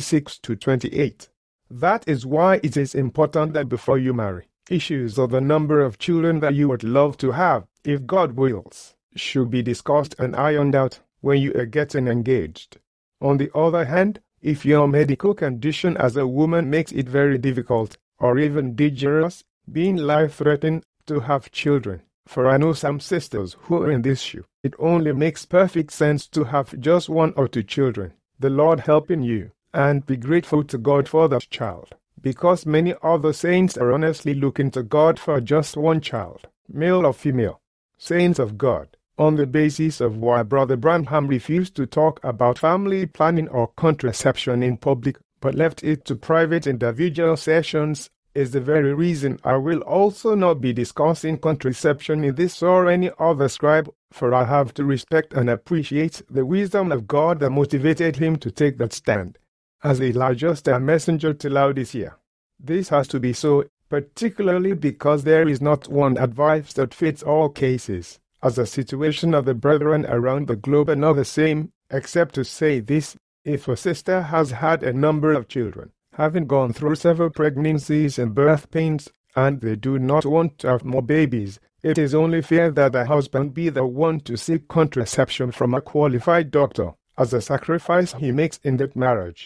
Speaker 1: 26-28. That is why it is important that before you marry, issues of the number of children that you would love to have, if God wills, should be discussed and ironed out when you are getting engaged. On the other hand, if your medical condition as a woman makes it very difficult, or even dangerous, being life-threatening, to have children, for I know some sisters who are in this shoe, it only makes perfect sense to have just 1 or 2 children, the Lord helping you, and be grateful to God for that child, because many other saints are honestly looking to God for just 1 child, male or female. Saints of God, on the basis of why Brother Branham refused to talk about family planning or contraception in public, but left it to private individual sessions, is the very reason I will also not be discussing contraception in this or any other scribe, for I have to respect and appreciate the wisdom of God that motivated him to take that stand, as Elijah a messenger to Laodicea. This has to be so, particularly because there is not one advice that fits all cases, as the situation of the brethren around the globe are not the same, except to say this: if a sister has had a number of children, having gone through several pregnancies and birth pains, and they do not want to have more babies, it is only fair that the husband be the one to seek contraception from a qualified doctor, as a sacrifice he makes in that marriage.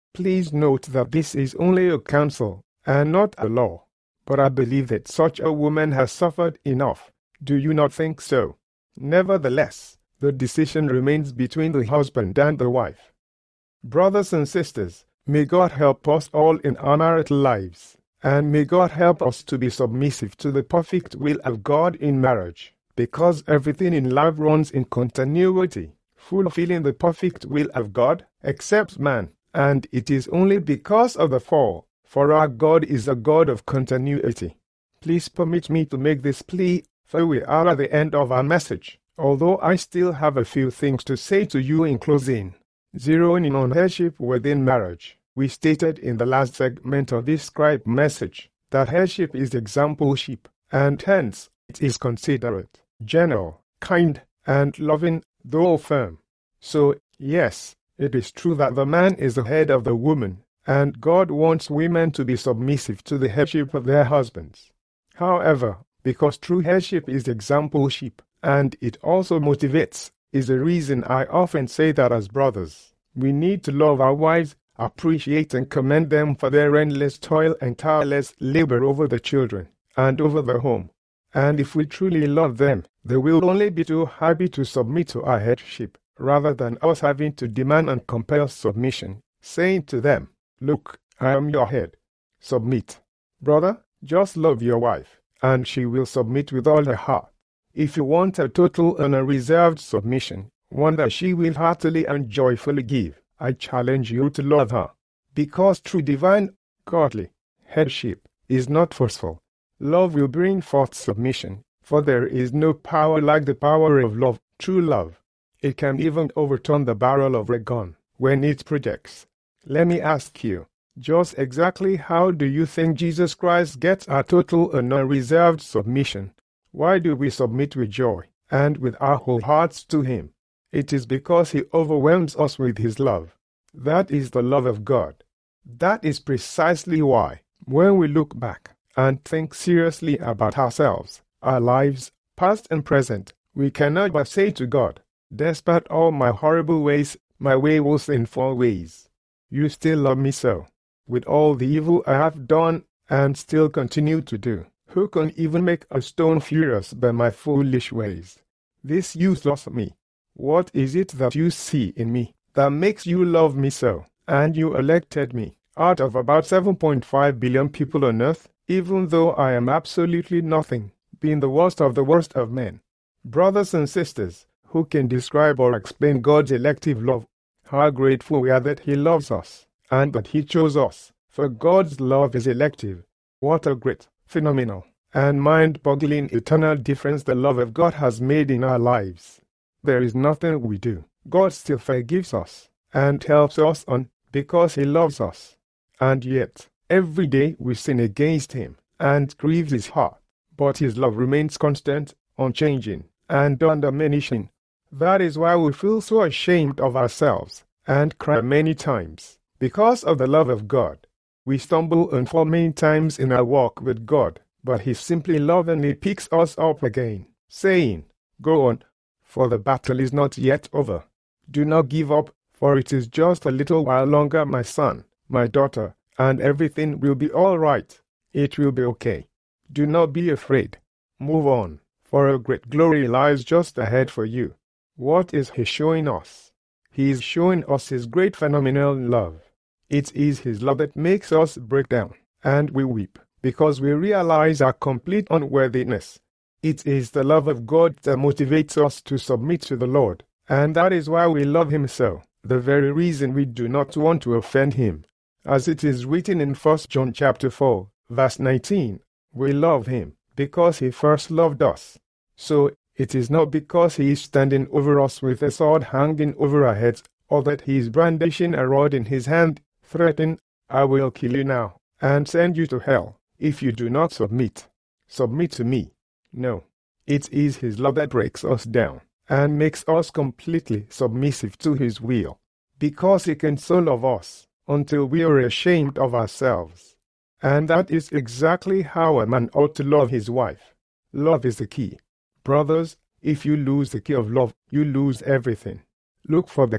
Speaker 1: Please note that this is only a counsel and not a law. But I believe that such a woman has suffered enough. Do you not think so? Nevertheless, the decision remains between the husband and the wife. Brothers and sisters, may God help us all in our marital lives, and may God help us to be submissive to the perfect will of God in marriage, because everything in life runs in continuity, fulfilling the perfect will of God, except man, and it is only because of the fall, for our God is a God of continuity. Please permit me to make this plea, for we are at the end of our message, although I still have a few things to say to you in closing. Zeroing in on headship within marriage, we stated in the last segment of this scribe message that headship is exampleship, and hence it is considerate, gentle, kind, and loving, though firm. So, yes, it is true that the man is the head of the woman, and God wants women to be submissive to the headship of their husbands. However, because true headship is exampleship, and it also motivates, is the reason I often say that as brothers, we need to love our wives, appreciate and commend them for their endless toil and tireless labor over the children and over the home. And if we truly love them, they will only be too happy to submit to our headship, rather than us having to demand and compel submission, saying to them, "Look, I am your head. Submit." Brother, just love your wife, and she will submit with all her heart. If you want a total and unreserved submission, one that she will heartily and joyfully give, I challenge you to love her. Because true divine, godly headship is not forceful. Love will bring forth submission, for there is no power like the power of love, true love. It can even overturn the barrel of a gun when it projects. Let me ask you, just exactly how do you think Jesus Christ gets our total and unreserved submission? Why do we submit with joy and with our whole hearts to Him? It is because He overwhelms us with His love. That is the love of God. That is precisely why, when we look back and think seriously about ourselves, our lives, past and present, we cannot but say to God, "Despite all my horrible ways, my wayward sinful ways, you still love me so. With all the evil I have done and still continue to do, who can even make a stone furious by my foolish ways? This useless me. What is it that you see in me that makes you love me so? And you elected me out of about 7.5 billion people on earth, even though I am absolutely nothing, being the worst of men." Brothers and sisters, who can describe or explain God's elective love? How grateful we are that He loves us, and that He chose us, for God's love is elective. What a great, phenomenal, and mind-boggling eternal difference the love of God has made in our lives. There is nothing we do. God still forgives us and helps us on because He loves us. And yet, every day we sin against Him and grieve His heart. But His love remains constant, unchanging, and undiminishing. That is why we feel so ashamed of ourselves and cry many times. Because of the love of God, we stumble and fall many times in our walk with God, but He simply lovingly picks us up again, saying, "Go on, for the battle is not yet over. Do not give up, for it is just a little while longer, my son, my daughter, and everything will be all right. It will be okay. Do not be afraid. Move on, for a great glory lies just ahead for you." What is He showing us? He is showing us His great phenomenal love. It is His love that makes us break down, and we weep, because we realize our complete unworthiness. It is the love of God that motivates us to submit to the Lord, and that is why we love Him so, the very reason we do not want to offend Him. As it is written in 1 John chapter 4, verse 19, we love Him because He first loved us. So, it is not because He is standing over us with a sword hanging over our heads, or that He is brandishing a rod in His hand, threatening, "I will kill you now, and send you to hell, if you do not submit. Submit to me." No, it is His love that breaks us down, and makes us completely submissive to His will, because He can so love us, until we are ashamed of ourselves. And that is exactly how a man ought to love his wife. Love is the key. Brothers, if you lose the key of love, you lose everything. Look for the key,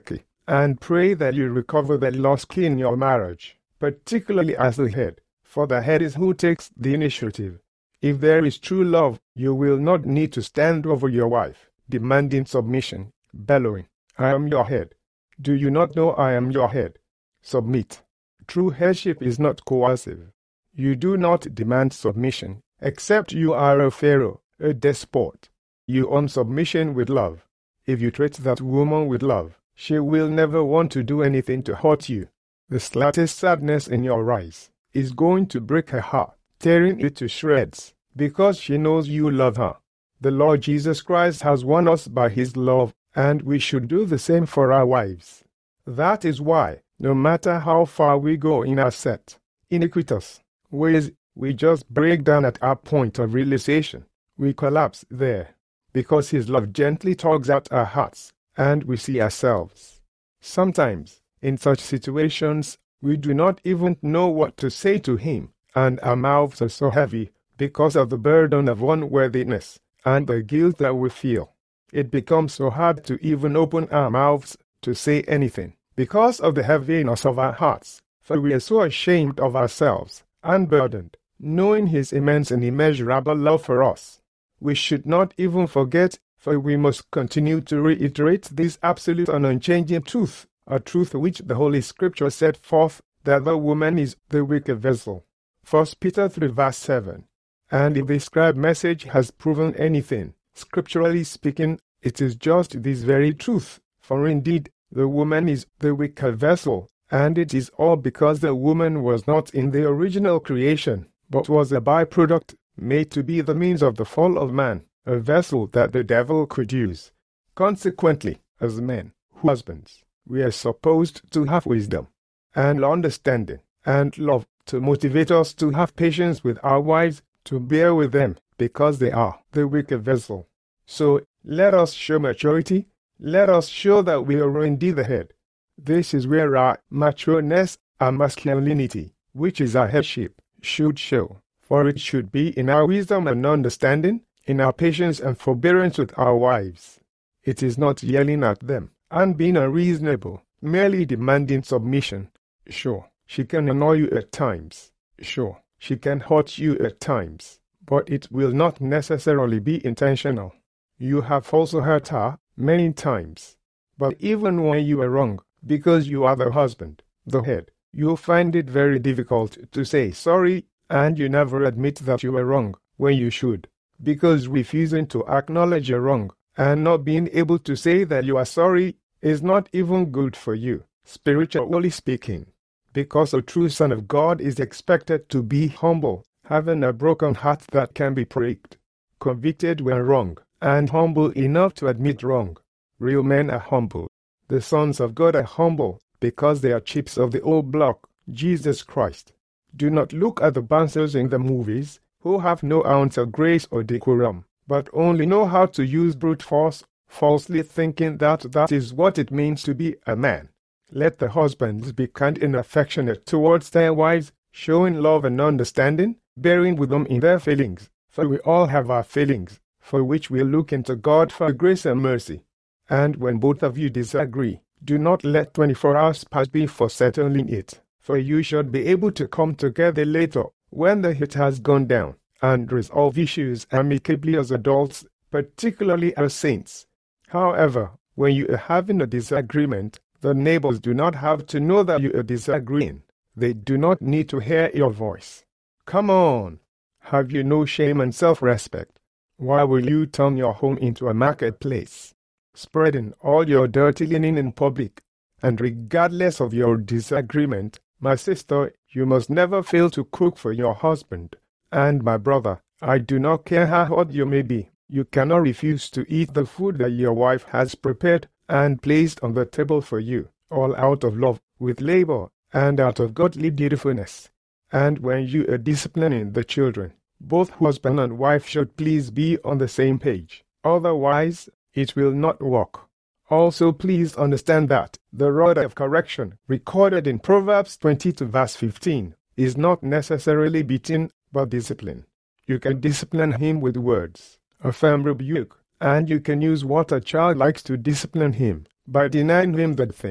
Speaker 1: and pray that you recover the lost key in your marriage, particularly as the head, for the head is who takes the initiative. If there is true love, you will not need to stand over your wife, demanding submission, bellowing, "I am your head. Do you not know I am your head? Submit." True headship is not coercive. You do not demand submission, except you are a pharaoh, a despot. You earn submission with love. If you treat that woman with love, she will never want to do anything to hurt you. The slightest sadness in your eyes is going to break her heart, tearing it to shreds, because she knows you love her. The Lord Jesus Christ has won us by his love, and we should do the same for our wives. That is why, no matter how far we go in our set, iniquitous ways, we just break down at our point of realization. We collapse there, because his love gently tugs at our hearts, and we see ourselves. Sometimes, in such situations, we do not even know what to say to him, and our mouths are so heavy because of the burden of unworthiness and the guilt that we feel. It becomes so hard to even open our mouths to say anything because of the heaviness of our hearts, for we are so ashamed of ourselves, unburdened, knowing his immense and immeasurable love for us. We should not even forget, for we must continue to reiterate this absolute and unchanging truth, a truth which the Holy Scripture set forth, that the woman is the weaker vessel. 1 Peter 3 verse 7. And if the scribe message has proven anything, scripturally speaking, it is just this very truth, for indeed, the woman is the weaker vessel, and it is all because the woman was not in the original creation, but was a byproduct, made to be the means of the fall of man, a vessel that the devil could use. Consequently, as men, husbands, we are supposed to have wisdom, and understanding, and love to motivate us to have patience with our wives, to bear with them, because they are the weaker vessel. So, let us show maturity, let us show that we are indeed the head. This is where our matureness, our masculinity, which is our headship, should show. For it should be in our wisdom and understanding, in our patience and forbearance with our wives. It is not yelling at them and being unreasonable, merely demanding submission. Sure, she can annoy you at times. Sure, she can hurt you at times. But it will not necessarily be intentional. You have also hurt her many times. But even when you are wrong, because you are the husband, the head, you'll find it very difficult to say sorry, and you never admit that you are wrong when you should, because refusing to acknowledge you're wrong and not being able to say that you are sorry is not even good for you, spiritually speaking, because a true son of God is expected to be humble, having a broken heart that can be pricked, convicted when wrong, and humble enough to admit wrong. Real men are humble. The sons of God are humble because they are chips of the old block, Jesus Christ. Do not look at the bouncers in the movies, who have no ounce of grace or decorum, but only know how to use brute force, falsely thinking that that is what it means to be a man. Let the husbands be kind and affectionate towards their wives, showing love and understanding, bearing with them in their feelings, for we all have our feelings, for which we look into God for grace and mercy. And when both of you disagree, do not let 24 hours pass before settling it, for you should be able to come together later, when the heat has gone down, and resolve issues amicably as adults, particularly as saints. However, when you are having a disagreement, the neighbors do not have to know that you are disagreeing. They do not need to hear your voice. Come on! Have you no shame and self-respect? Why will you turn your home into a marketplace, spreading all your dirty linen in public? And regardless of your disagreement, my sister, you must never fail to cook for your husband. And my brother, I do not care how hot you may be, you cannot refuse to eat the food that your wife has prepared and placed on the table for you, all out of love, with labor, and out of godly dutifulness. And when you are disciplining the children, both husband and wife should please be on the same page. Otherwise, it will not work. Also, please understand that the rod of correction, recorded in Proverbs 22 verse 15, is not necessarily beating, but discipline. You can discipline him with words, a firm rebuke, and you can use what a child likes to discipline him, by denying him that thing.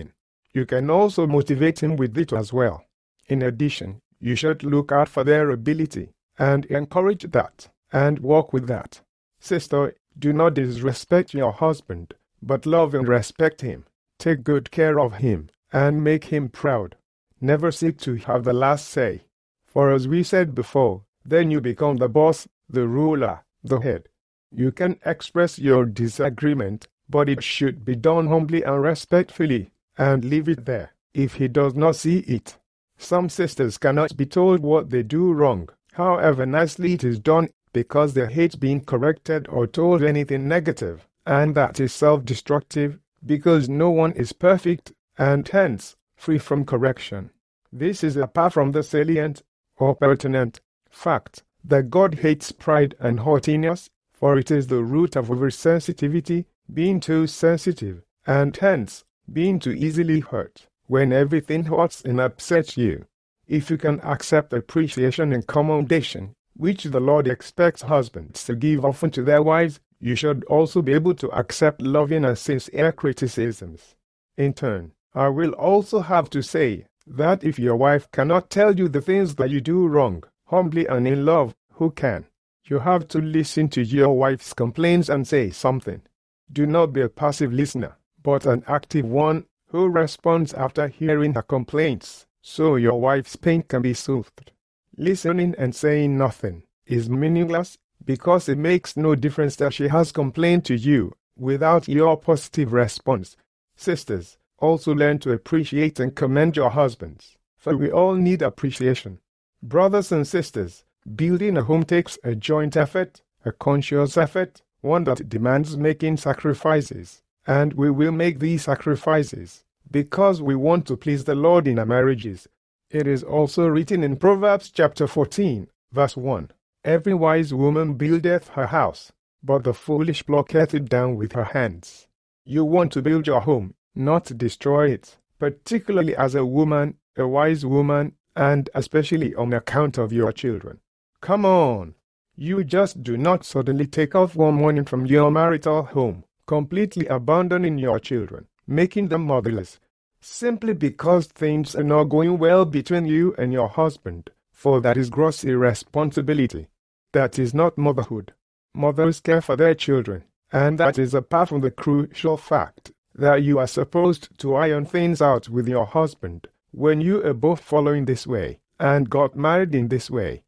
Speaker 1: You can also motivate him with it as well. In addition, you should look out for their ability and encourage that and work with that. Sister, do not disrespect your husband, but love and respect him. Take good care of him and make him proud. Never seek to have the last say. For as we said before, then you become the boss, the ruler, the head. You can express your disagreement, but it should be done humbly and respectfully, and leave it there, if he does not see it. Some sisters cannot be told what they do wrong, however nicely it is done, because they hate being corrected or told anything negative, and that is self-destructive, because no one is perfect, and hence, free from correction. This is apart from the salient, or pertinent, fact that God hates pride and haughtiness, for it is the root of oversensitivity, being too sensitive, and hence, being too easily hurt, when everything hurts and upsets you. If you can accept appreciation and commendation, which the Lord expects husbands to give often to their wives, you should also be able to accept loving and sincere criticisms. In turn, I will also have to say that if your wife cannot tell you the things that you do wrong, humbly and in love, who can? You have to listen to your wife's complaints and say something. Do not be a passive listener, but an active one who responds after hearing her complaints, so your wife's pain can be soothed. Listening and saying nothing is meaningless, because it makes no difference that she has complained to you without your positive response. Sisters, also learn to appreciate and commend your husbands, for we all need appreciation. Brothers and sisters, building a home takes a joint effort, a conscious effort, one that demands making sacrifices, and we will make these sacrifices because we want to please the Lord in our marriages. It is also written in Proverbs chapter 14, verse 1, "Every wise woman buildeth her house, but the foolish plucketh it down with her hands." You want to build your home, not destroy it, particularly as a woman, a wise woman, and especially on account of your children. Come on! You just do not suddenly take off one morning from your marital home, completely abandoning your children, making them motherless, simply because things are not going well between you and your husband, for that is gross irresponsibility. That is not motherhood. Mothers care for their children, and that is apart from the crucial fact that you are supposed to iron things out with your husband when you are both following this way, and got married in this way.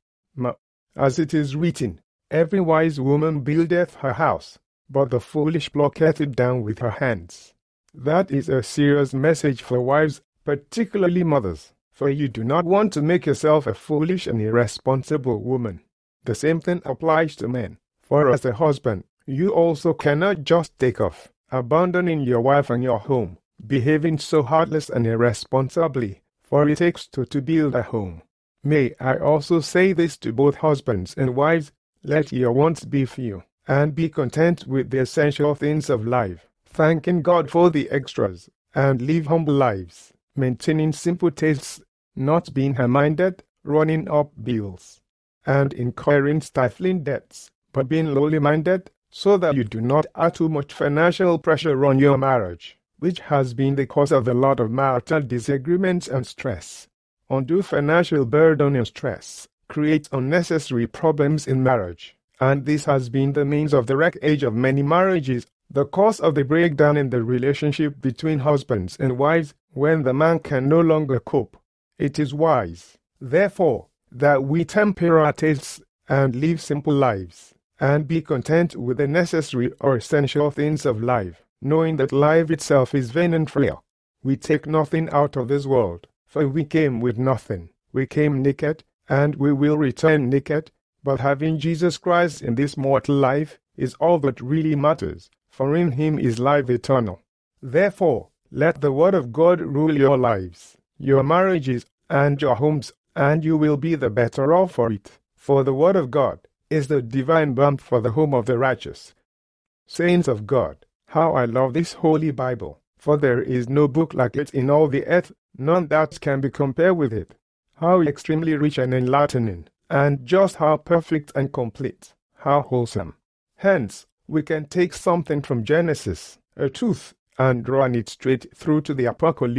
Speaker 1: As it is written, "Every wise woman buildeth her house, but the foolish plucketh it down with her hands." That is a serious message for wives, particularly mothers, for you do not want to make yourself a foolish and irresponsible woman. The same thing applies to men, for as a husband, you also cannot just take off, abandoning your wife and your home, behaving so heartless and irresponsibly, for it takes two to build a home. May I also say this to both husbands and wives: let your wants be few, and be content with the essential things of life, thanking God for the extras, and live humble lives, maintaining simple tastes, not being high-minded, running up bills, and incurring stifling debts, but being lowly-minded, so that you do not add too much financial pressure on your marriage, which has been the cause of a lot of marital disagreements and stress. Undue financial burden and stress create unnecessary problems in marriage, and this has been the means of the wreckage of many marriages, the cause of the breakdown in the relationship between husbands and wives when the man can no longer cope. It is wise, therefore, that we temper our tastes and live simple lives, and be content with the necessary or essential things of life, knowing that life itself is vain and frail. We take nothing out of this world, for we came with nothing. We came naked, and we will return naked, but having Jesus Christ in this mortal life is all that really matters, for in him is life eternal. Therefore, let the word of God rule your lives, your marriages, and your homes, and you will be the better off for it, for the word of God is the divine balm for the home of the righteous. Saints of God, how I love this holy Bible, for there is no book like it in all the earth, none that can be compared with it. How extremely rich and enlightening, and just how perfect and complete, how wholesome. Hence, we can take something from Genesis, a truth, and run it straight through to the Apocalypse,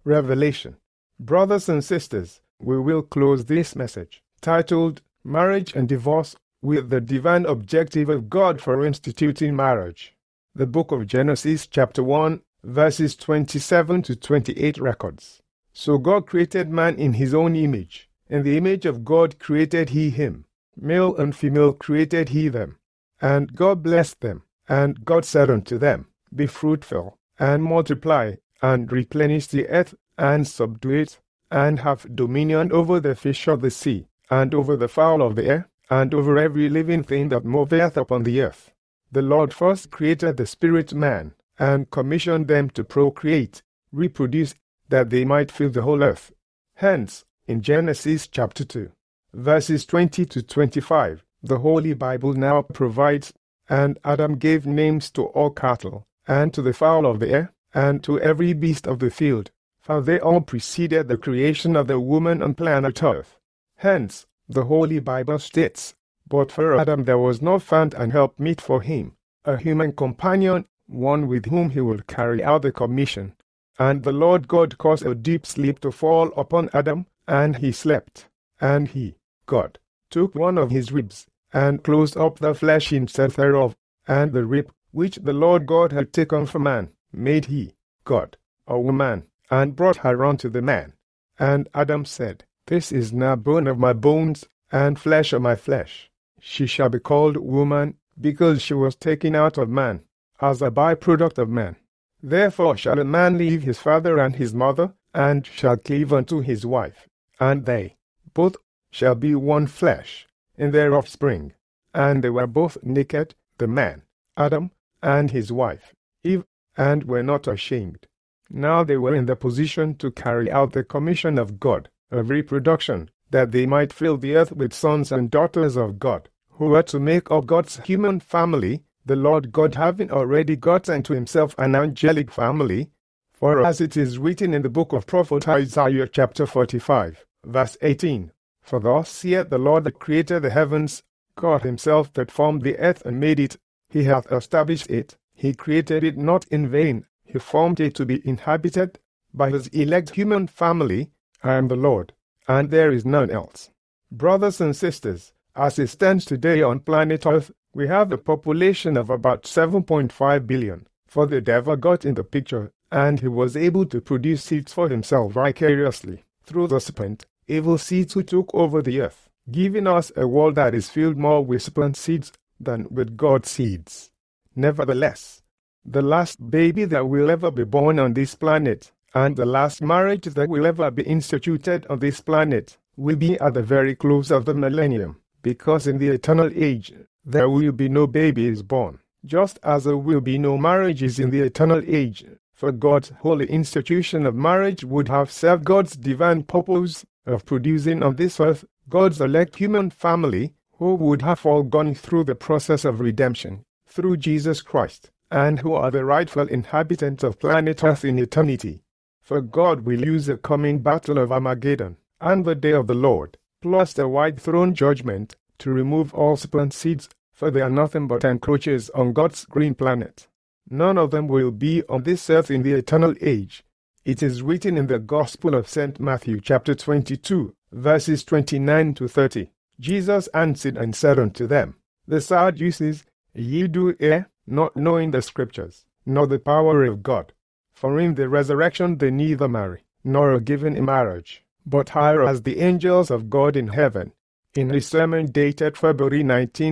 Speaker 1: Revelation. Brothers and sisters, we will close this message, titled Marriage and Divorce, with the divine objective of God for instituting marriage. The book of Genesis chapter 1, verses 27 to 28 records. So God created man in his own image. In the image of God created he him. Male and female created he them. And God blessed them. And God said unto them, Be fruitful, and multiply, and replenish the earth, and subdue it, and have dominion over the fish of the sea, and over the fowl of the air, and over every living thing that moveth upon the earth. The Lord first created the spirit man, and commissioned them to procreate, reproduce, that they might fill the whole earth. Hence, in Genesis chapter 2, verses 20 to 25, the Holy Bible now provides, And Adam gave names to all cattle, and to the fowl of the air, and to every beast of the field, for they all preceded the creation of the woman on planet earth. Hence, the Holy Bible states, But for Adam there was not found an helpmeet for him, a human companion, one with whom he would carry out the commission. And the Lord God caused a deep sleep to fall upon Adam, and he slept. And he, God, took one of his ribs, and closed up the flesh himself thereof, and the rib, which the Lord God had taken from man, made he, God, a woman, and brought her unto the man. And Adam said, This is now bone of my bones, and flesh of my flesh. She shall be called woman, because she was taken out of man, as a byproduct of man. Therefore shall a man leave his father and his mother, and shall cleave unto his wife, and they both shall be one flesh, in their offspring. And they were both naked, the man, Adam, and his wife, Eve, and were not ashamed. Now they were in the position to carry out the commission of God, of reproduction, that they might fill the earth with sons and daughters of God, who were to make up God's human family, the Lord God having already got unto himself an angelic family. For as it is written in the book of prophet Isaiah chapter 45, verse 18, For thus saith the Lord that created the heavens, God himself that formed the earth and made it, he hath established it, he created it not in vain, he formed it to be inhabited by his elect human family. I am the Lord, and there is none else. Brothers and sisters, as it stands today on planet Earth, we have a population of about 7.5 billion, for the devil got in the picture, and he was able to produce seeds for himself vicariously, through the serpent, evil seeds who took over the earth, giving us a world that is filled more with serpent seeds than with God's seeds. Nevertheless, the last baby that will ever be born on this planet, and the last marriage that will ever be instituted on this planet, will be at the very close of the millennium, because in the eternal age, there will be no babies born, just as there will be no marriages in the eternal age, for God's holy institution of marriage would have served God's divine purpose of producing on this earth God's elect human family, who would have all gone through the process of redemption, through Jesus Christ, and who are the rightful inhabitants of planet Earth in eternity. For God will use the coming battle of Armageddon, and the day of the Lord, plus the white throne judgment, to remove all serpent seeds, for they are nothing but encroachers on God's green planet. None of them will be on this earth in the eternal age. It is written in the Gospel of St. Matthew chapter 22, verses 29 to 30. Jesus answered and said unto them, The Sadducees, ye do err, not knowing the Scriptures, nor the power of God. For in the resurrection they neither marry, nor are given in marriage, but higher as the angels of God in heaven. In his sermon dated February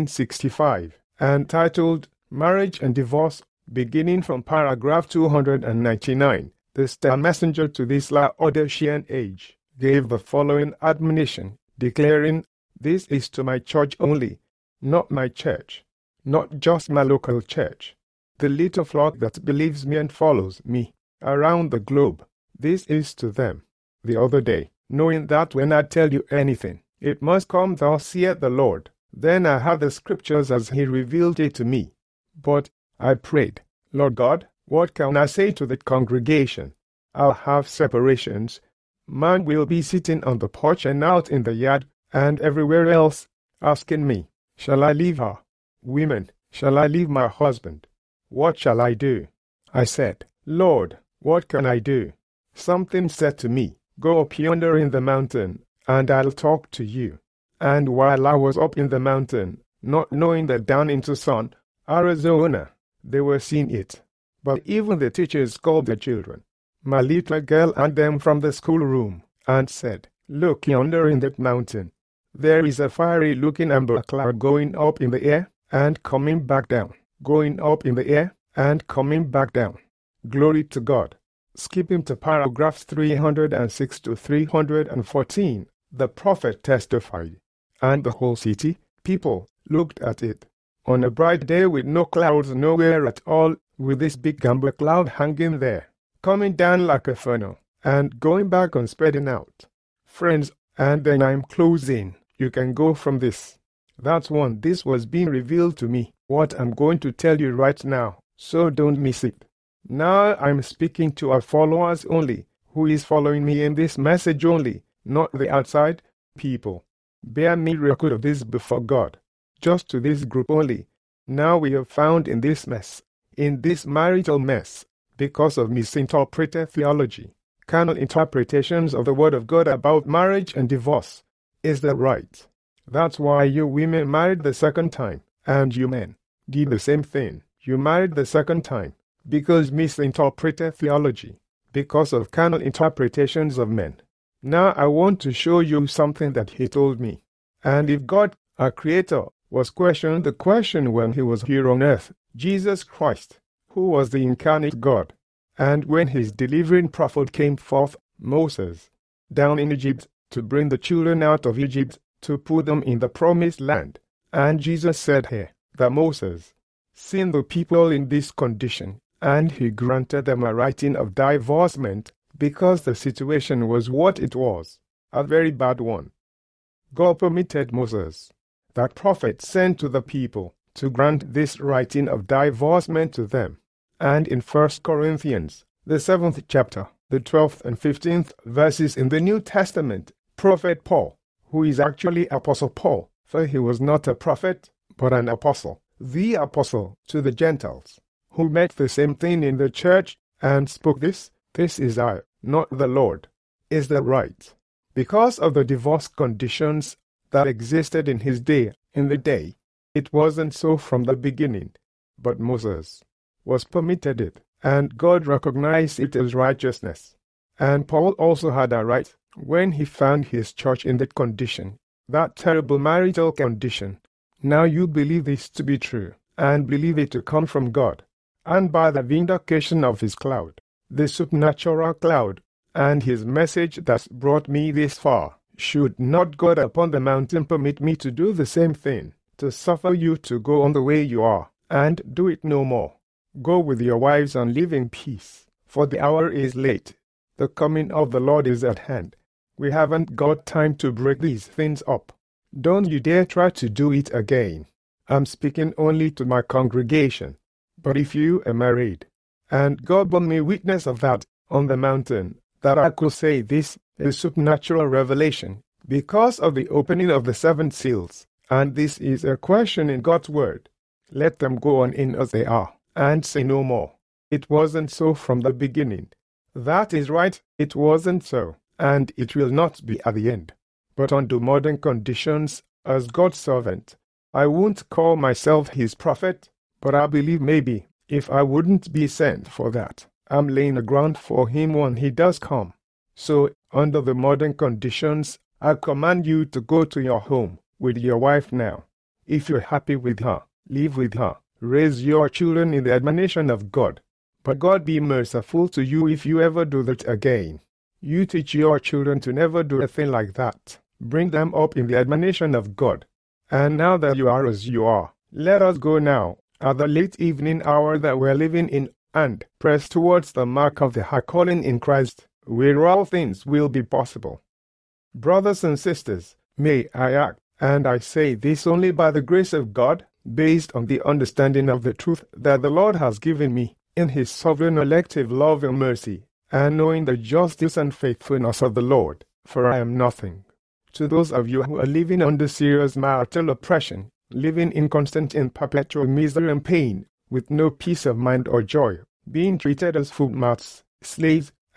Speaker 1: 1965, and titled Marriage and Divorce, beginning from paragraph 299, the Star Messenger to this Laodicean age gave the following admonition, declaring, This is to my church only, not my church, not just my local church, the little flock that believes me and follows me around the globe. This is to them. The other day, knowing that when I tell you anything, it must come thus saith the Lord. Then I had the Scriptures as he revealed it to me. But I prayed, Lord God, what can I say to the congregation? I'll have separations. Man will be sitting on the porch and out in the yard, and everywhere else, asking me, Shall I leave her? Women, shall I leave my husband? What shall I do? I said, Lord, what can I do? something said to me, "Go up yonder in the mountain, and I'll talk to you." And while I was up in the mountain, not knowing that down in Tucson, Arizona, they were seeing it. But even the teachers called the children, my little girl and them from the schoolroom, and said, "Look yonder in that mountain. There is a fiery-looking amber cloud going up in the air and coming back down, going up in the air and coming back down." Glory to God. Skipping to paragraphs 306 to 314, the prophet testified, and the whole city, people, looked at it. On a bright day with no clouds nowhere at all, with this big amber cloud hanging there, coming down like a funnel, and going back and spreading out. Friends, and then I'm closing. You can go from this. That's one. This was being revealed to me, what I'm going to tell you right now, so don't miss it. Now I'm speaking to our followers only, who is following me in this message only, not the outside people. Bear me record of this before God. Just to this group only. Now we are found in this mess, in this marital mess, because of misinterpreted theology, carnal interpretations of the Word of God about marriage and divorce. Is that right? That's why you women married the second time, and you men did the same thing. You married the second time, because misinterpreted theology, because of carnal interpretations of men. Now I want to show you something that he told me. And if God, our Creator, was questioned the question when he was here on earth, Jesus Christ, who was the incarnate God, and when his delivering prophet came forth, Moses, down in Egypt, to bring the children out of Egypt, to put them in the promised land. And Jesus said here that Moses seen the people in this condition, and he granted them a writing of divorcement, because the situation was what it was, a very bad one. God permitted Moses, that prophet sent to the people, to grant this writing of divorcement to them. And in 1 Corinthians, the 7th chapter, the 12th and 15th verses in the New Testament, Prophet Paul, who is actually Apostle Paul, for he was not a prophet, but an apostle, the apostle to the Gentiles, who met the same thing in the church and spoke this is I, not the Lord. Is that right? Because of the divorce conditions that existed in his day, it wasn't so from the beginning. But Moses was permitted it, and God recognized it as righteousness. And Paul also had a right when he found his church in that condition, that terrible marital condition. Now you believe this to be true, and believe it to come from God, and by the vindication of his cloud, the supernatural cloud, and his message that's brought me this far. Should not God upon the mountain permit me to do the same thing, to suffer you to go on the way you are, and do it no more? Go with your wives and live in peace, for the hour is late. The coming of the Lord is at hand. We haven't got time to break these things up. Don't you dare try to do it again. I'm speaking only to my congregation. But if you are married, and God bore me witness of that on the mountain, that I could say this is supernatural revelation, because of the opening of the 7 seals, and this is a question in God's word. Let them go on in as they are, and say no more. It wasn't so from the beginning. That is right, it wasn't so, and it will not be at the end. But under modern conditions, as God's servant, I won't call myself his prophet, but I believe maybe, if I wouldn't be sent for that, I'm laying a ground for him when he does come. So, under the modern conditions, I command you to go to your home with your wife now. If you're happy with her, live with her. Raise your children in the admonition of God. But God be merciful to you if you ever do that again. You teach your children to never do a thing like that. Bring them up in the admonition of God. And now that you are as you are, let us go now, at the late evening hour that we're living in, and press towards the mark of the high calling in Christ, where all things will be possible. Brothers and sisters, may I act, and I say this only by the grace of God, based on the understanding of the truth that the Lord has given me, in his sovereign elective love and mercy, and knowing the justice and faithfulness of the Lord, for I am nothing. To those of you who are living under serious marital oppression, living in constant and perpetual misery and pain, with no peace of mind or joy, being treated as footmats, slaves,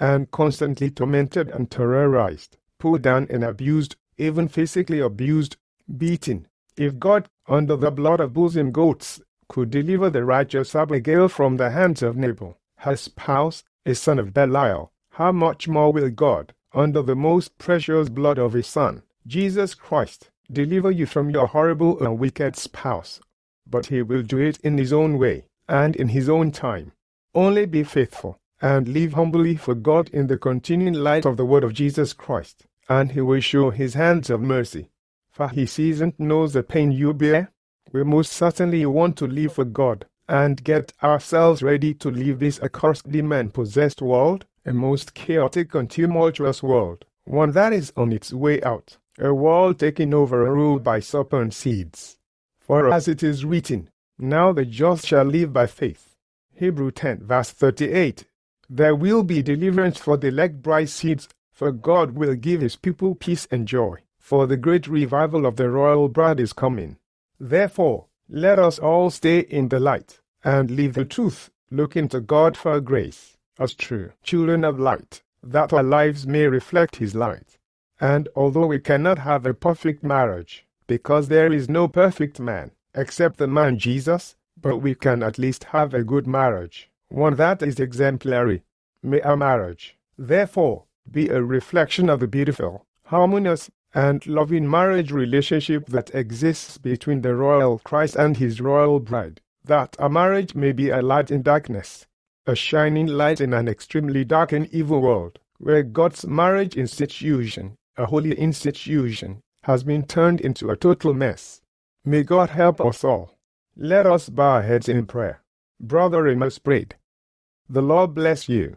Speaker 1: and constantly tormented and terrorized, put down and abused, even physically abused, beaten. If God, under the blood of bulls and goats, could deliver the righteous Abigail from the hands of Nabal, her spouse, a son of Belial, how much more will God, under the most precious blood of his Son, Jesus Christ, deliver you from your horrible and wicked spouse? But he will do it in his own way, and in his own time. Only be faithful, and live humbly for God in the continuing light of the word of Jesus Christ, and he will show his hands of mercy. For he sees and knows the pain you bear. We most certainly want to live for God, and get ourselves ready to leave this accursed demon-possessed world, a most chaotic and tumultuous world, one that is on its way out, a world taken over and ruled by serpent seeds. For as it is written, now the just shall live by faith. Hebrews 10 verse 38. There will be deliverance for the elect bride seeds, for God will give his people peace and joy, for the great revival of the royal bride is coming. Therefore, let us all stay in the light, and live the truth, looking to God for grace, as true children of light, that our lives may reflect his light. And although we cannot have a perfect marriage, because there is no perfect man, except the man Jesus, but we can at least have a good marriage, one that is exemplary. May our marriage, therefore, be a reflection of the beautiful, harmonious, and loving marriage relationship that exists between the royal Christ and his royal bride, that our marriage may be a light in darkness, a shining light in an extremely dark and evil world, where God's marriage institution, a holy institution, has been turned into a total mess. May God help us all. Let us bow our heads in prayer. Brother Amos prayed. The Lord bless you.